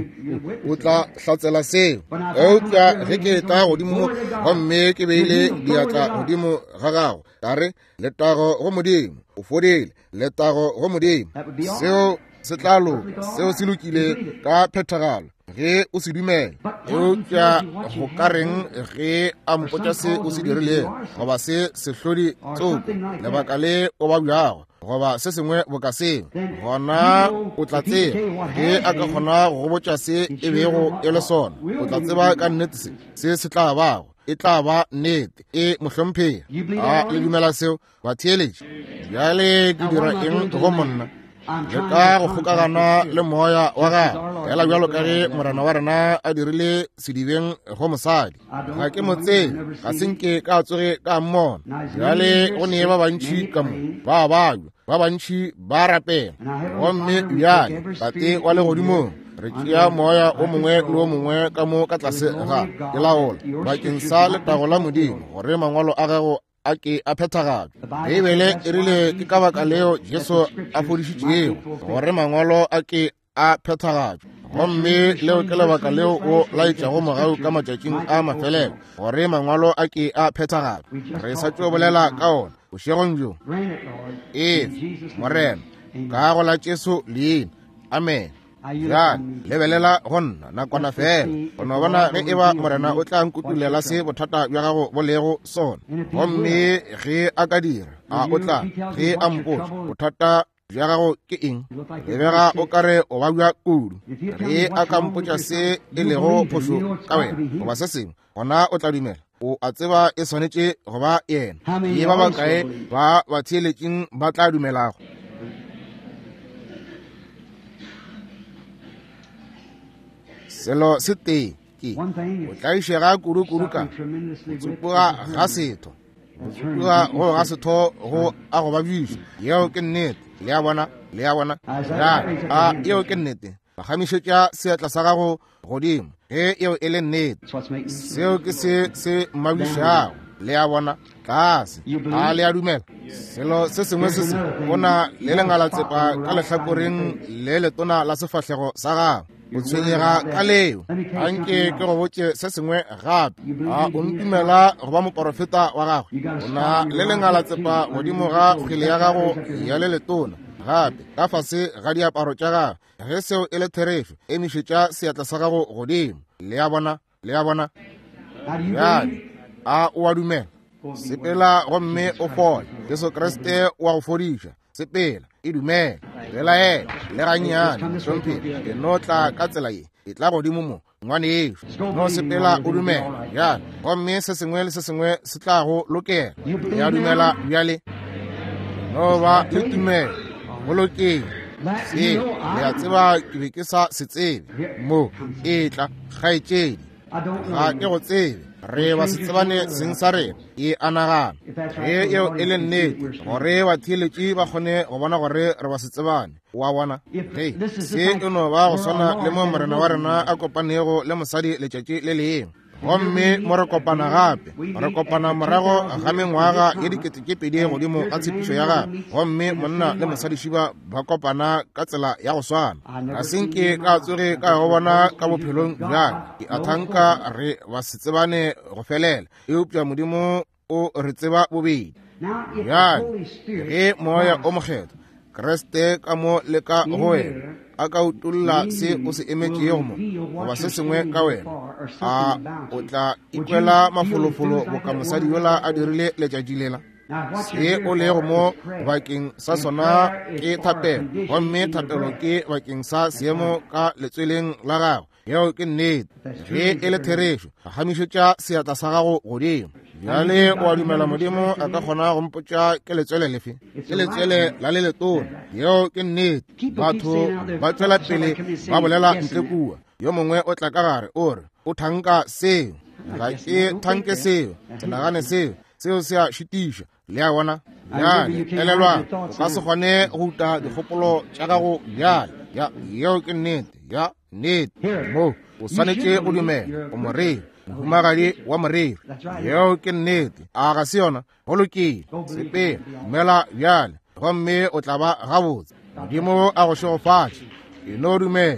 B: o tla hlatsela seo eupša ge ke tla godimo gomme ke beile diatla godimo ga gago tare letago go modimo o fodile letago go modimo seo se tla loka seo se lokile ka phethagalo ge o se dumela eupša go ka reng ge a mpotša se o se dirilego goba se hlodi tsoko lebaka le o ba bjago goba se sengwe bo ka sengwe gona o tla tseba ge a ka kgona go botša se e bego e le sona o tla tseba ka nnete se tla bago e tla ba nnete e mohlomphegi le dumela seo batheeletši bjale ke dira eng go monna le ka go kgokagana le moya wa gago fela bjalo ka ge morena wa rena a dirile sedibeng go mosadi ga ke motse ga senke ka tsoge ka mmona bjale go ne ba bantši ka mo ba bajwa ba bantši ba rapela gomme bjale tate wa legodimong re tšea moya o mongwe le o mongwe ka mo ka tlase ga ke laola bakeng sa letago la modimo gore mangwalo a gago a ke a phethagalo Bibele e rile ke ka baka leo Jesu a fodišitšego gore mangwalo a ke a phethagalo gomme leo ke lebaka leo o laetšago mogau ka matšatšing a mafelelo gore mangwalo a ke a phethagalo re sa tšo bolela ka ona bošegong jo morena ka go la Jesu leina amen ya lebelela go nna nakwana fela o no bona ge e ba morena o tla nkutulela se bothata bja gago bo lego sona gomme ge a ka dira o tla ge a mpotsa bothata bja gago ke eng lebega o kare o ba bja kudu ge a ka mpotsa se e lego phošo ka wena goba se sengwe gona o tla dumela o a tseba e swanetše go ba yena ye ba bakae ba batheeletšeng ba tla dumelago selo se tee ke o tla išega kudu-kudu ka o tsupoga ga setho o tsupoga go ga setho go a go ba biša yeo ke nnete le a bona yeo ke nnete bagamišetša seatla sa gago godimo ge eo e le nnete seo ke se mmabišago le a bona tlase le a dumela selo se sengwe se se bona le lengalatsepa ka lehlakoreng le letona la sefahlego sa gago o tshwenyega ka leo anke ke go botse se sengwe gape o ntumela go ba moporofeta wa gago o na le lengalatsepa godimo ga kgwele ya gago ya le letona gape ka fase ga diaparo tša gago ge seo e le therefo e mišetša seatla sa gago godimo le a bona bjale o a dumela sepela gomme o fole Jesu Kriste wa go fodiša sepela e dumela belaela le gannyane tlhomphela e no tla ka tsela ye e tla godimo mo ngwane ešo no sepela o dumela bjale gomme se sengwe le se sengwe se tla go lokela le a dumela bjale no ba le tumela bolokeng se le a tseba ke be ke sa se tsebe mo e tla kgaetšedi ga ke go tsebe re ba se tsebane seng sa rena e anagana ge eo e le nnete gore batheeletši ba kgone go bona gore re ba se tsebane wa bona se e no ba go swana le mo morena wa rena a kopanego le mosadi letšatši le lengwe gomme mo re kopana gape re kopana morago ga mengwaga ye 2000 godimo ga tshepišo ya gape gomme monna le mosadišiba ba kopana ka tsela ya go swana ga senke ka tsoge ka go bona ka bophelong bjale ke a thanka re ba se tsebane go felela eupša modimo o re tseba bobedi bjale ge moya o mokgetho Kriste ka mo le ka go wena a ka utulla se o se emetšego mo goba se sengwe ka wena o tla ikwela mafolofolo boka mosadi yola a dirile letšatši lela se o lego mo bakeng sa sona ke thapelo gomme thapelo ke bakeng sa seemo ka letsweleng la gago yeo ke nnete ge e le therešo gamišetša seatla sa gago godimo bjale o a dumela modimo a ka kgona go mpotša ke letswele lefe ke letswele la le letona yeo ke nnete batho ba tšwela pele ba bolela ntle kua yo mongwe o tla ka gare o re o thanka seo ga ke thanke seo ke nagane seo se a šitiša le a bona bjale elelwa o ka se kgone go uta dikgopolo tša gago bjale yeo ke nnete nnete mo o swanetše o dumela o moriri mohumagadi wa moriri yeo ke nnete ga se yona go lokile sepela dumela bjale gomme o tla ba gabotse modimo a go šegofatše e no dumela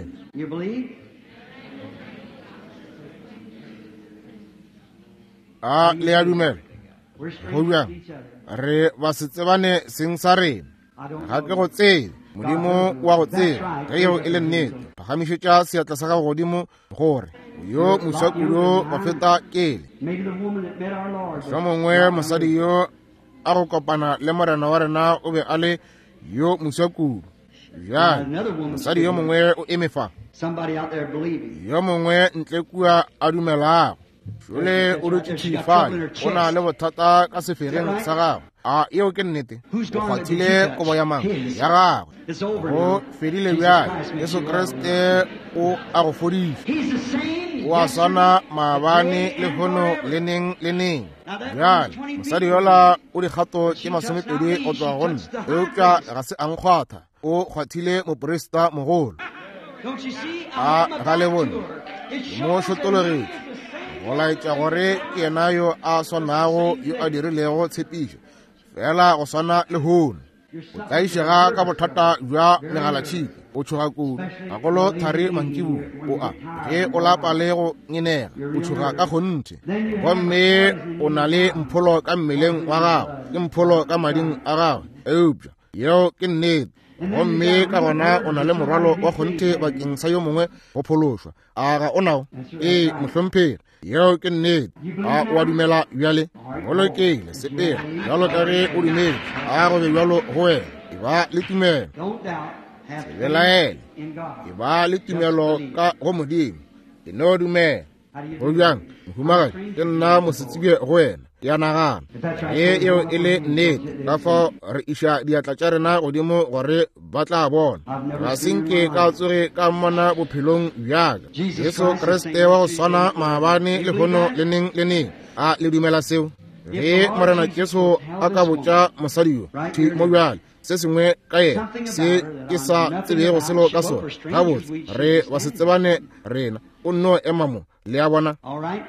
B: le a dumela go bjang re ba se tsebane seng sa rena ga ke go tsebe modimo wa go tseba ge yeo e le nnete pagamišetša seatla sa gago godimo gore yo moswakudo go feta kele yo mongwe mosadi yo a go kopana le morena wa rena o be a le yo moswakudo bjale mosadi yo mongwe o emefa yo mongwe ntle kua a dumelago jole o dutšitšhifane o na le bothata ka sefereng sa gago yeo ke nnete o kgwathile kobo ya mang ya gagwe go fedile bjale Jesu Kriste o a go fodiša o a swana maabane le gono le neng bjale mosadi yola o dikgato ke 20 go tswa go nna eupša ga se ankgwatha o kgwathile moporesta mogolo ga le bone mo šotologetše go laetša gore ke yena yo a swanago yo a dirilego tshepišo fela go swana le hono o tla išega ka bothata bja megalatšhipi o tšhoga kudu gagolo thari mantsibu ge o lapa le go ngenega o tšhoga ka kgonthe gomme o na le mpholo ka mmeleng wa gago ke mpholo ka mading a gago eupša yeo ke nnete gomme ka gona o na le morwalo wa kgonthe bakeng sa yo mongwe go phološwa. A ga o nao? Ee, mohlompheri, yeo ke nnete. A o a dumela bjale? Bolokile sepela bjalo ka ge o dumele. A go be bjalo go wena, e ba le tumelo. Se belaele, e ba le tumelo ka go Modimo. E no dumela. Go bjang, mohumagadi, ke nna mosetsebi go wena. Ya nagana ye eo e le nnete, ka fao re iša diatla tša rena godimo gore ba tla bona. Ga senke ka tsoge ka mmona bophelong bjaka. Jesu Kriste wa go swana maabane le gono le neng le neng. A le dumela seo? Ge Morena Jesu a ka botša mosadi yo thi mo bjale se sengwe ka yena se ke sa tsebego selo ka sona gabotse, re ba se tsebane rena, o nno ema mo le a bona.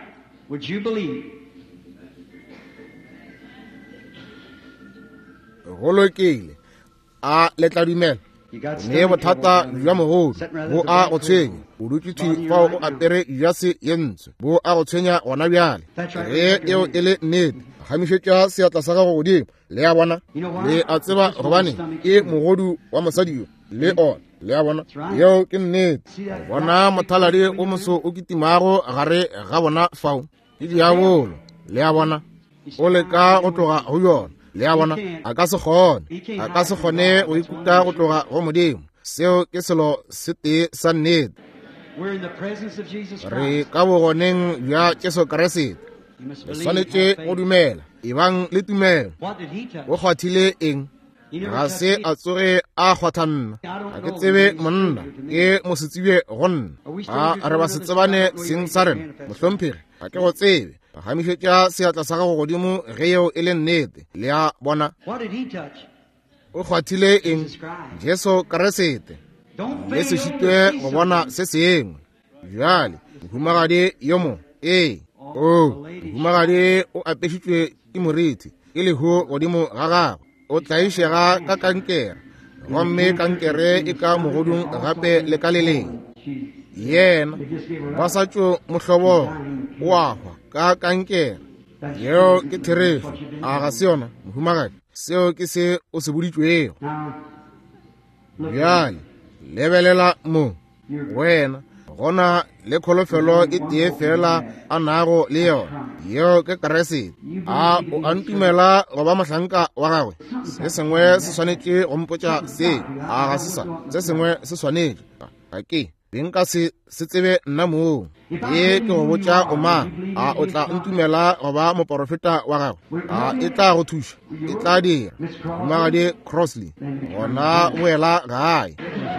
B: Golokile, a le tla dumela? Ne bothata bja mogodu bo a go tshwenya o dutšitše fao o apere jase ye ntsho bo a go tshwenya gona bjale. Ge eo e le nnete, gamišetša seatla sa gago godimo le a bona. Le a tseba gobane ke mogodu wa mosadi yo le ona le a bona. Yeo ke nnete. Bona mothaladi o moso o kitimago gare ga bona fao ke diabolo le a bona. O leka go tloga go yona le a bona, a ka se kgone go ikuta go tloga go Modimo. Seo ke selo se tee sa nnete. Re ka bogoneng bja Jesu Kriste. Le swanetše go dumela, ebang le tumelo. O kgwathile eng? Ga se a tsoge a kgwatha nna. Ga ke tsebe monna, ke mosetsebi go nna. A re ba se tsebane seng sa rena, mohlomphegi, ga ke go tsebe. Gamišetša seatla sa gago godimo ge eo e le nnete le a bona. O kgwathile eng? Jesu Kriste. Le se šitwe go bona se sengwe. Bjale mohumagadi yo mo, ee, mohumagadi o apešitšwe ke moriti e lehu godimo ga gagwe. O tlaišega ka kankere, gomme kankere e ka mogodung gape le ka le leng. Yena ba sa tšo mohlobo wa hwa ka kankere. Yeo ke therefo, a ga se yona mohumagadi, seo ke se o se boditšwego. Bjale lebelela mo, wena gona le kholofelo e tee fela a nago le yona, yeo ke Kriste. A o a ntumela go ba mohlanka wa gagwe? Se sengwe se swanetše go mpotša se, a ga se sa, se sengwe se swanetše. Ga ke beng ka se tsebe nna moo. Ye ke go botša o mang, a o tla ntumela go ba moprofeta wa gagwe? A e tla go thuša, e tla dira. Mohumagadi Crossley gona boela gae.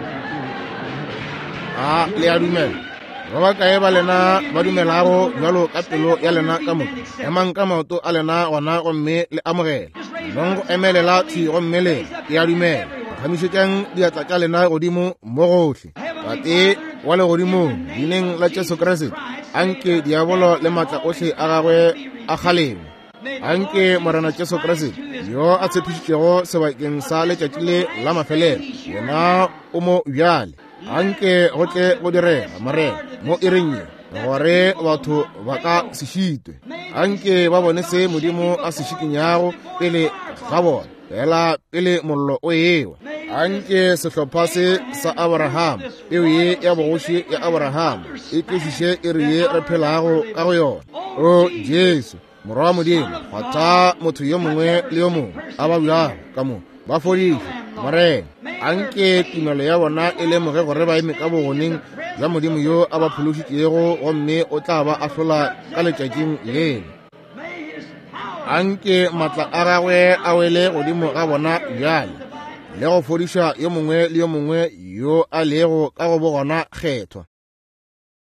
B: A le a dumela? Ba ba kae ba lena ba dumelago bjalo ka pelo ya lena ka moka? Emang ka maoto a lena gona gomme le amogela. Nongo emelela thi gomme le e a dumela. Gamišetšang diatla tša lena godimo mo gohle. Bate wa le godimo dineng la Jesu Kriste. Anke diabolo le matla ohle a gagwe a kgalemo. Anke Morena Jesu Kriste yo a tshepišitšego sebakeng sa letšatši le la mafelelo, yena o mo bjale. Anke go tle go direga marena mo irenye gore batho ba ka se šitwe. Anke ba bone se Modimo a se šikinyago pele ga bona, fela pele mollo o ewa. Anke sehlopha se sa Abraham, eo ye ya bogoši ya Abraham e tlišiše e re ye re phelago ka go yona. O Jesu, morwa wa Modimo, kgwatha motho yo mongwe le yo mongwe a ba bjalo ka mo ba fodiše marena. Anke tumelo ya bona e lemoge gore ba eme ka bogoneng bja Modimo yo a ba phološitšego, gomme o tla ba a hlola ka letšatšing leno. Anke matla a gagwe a wele godimo ga bona bjale, le go fodiša yo mongwe le yo mongwe yo a lego ka go bogona kgethwa.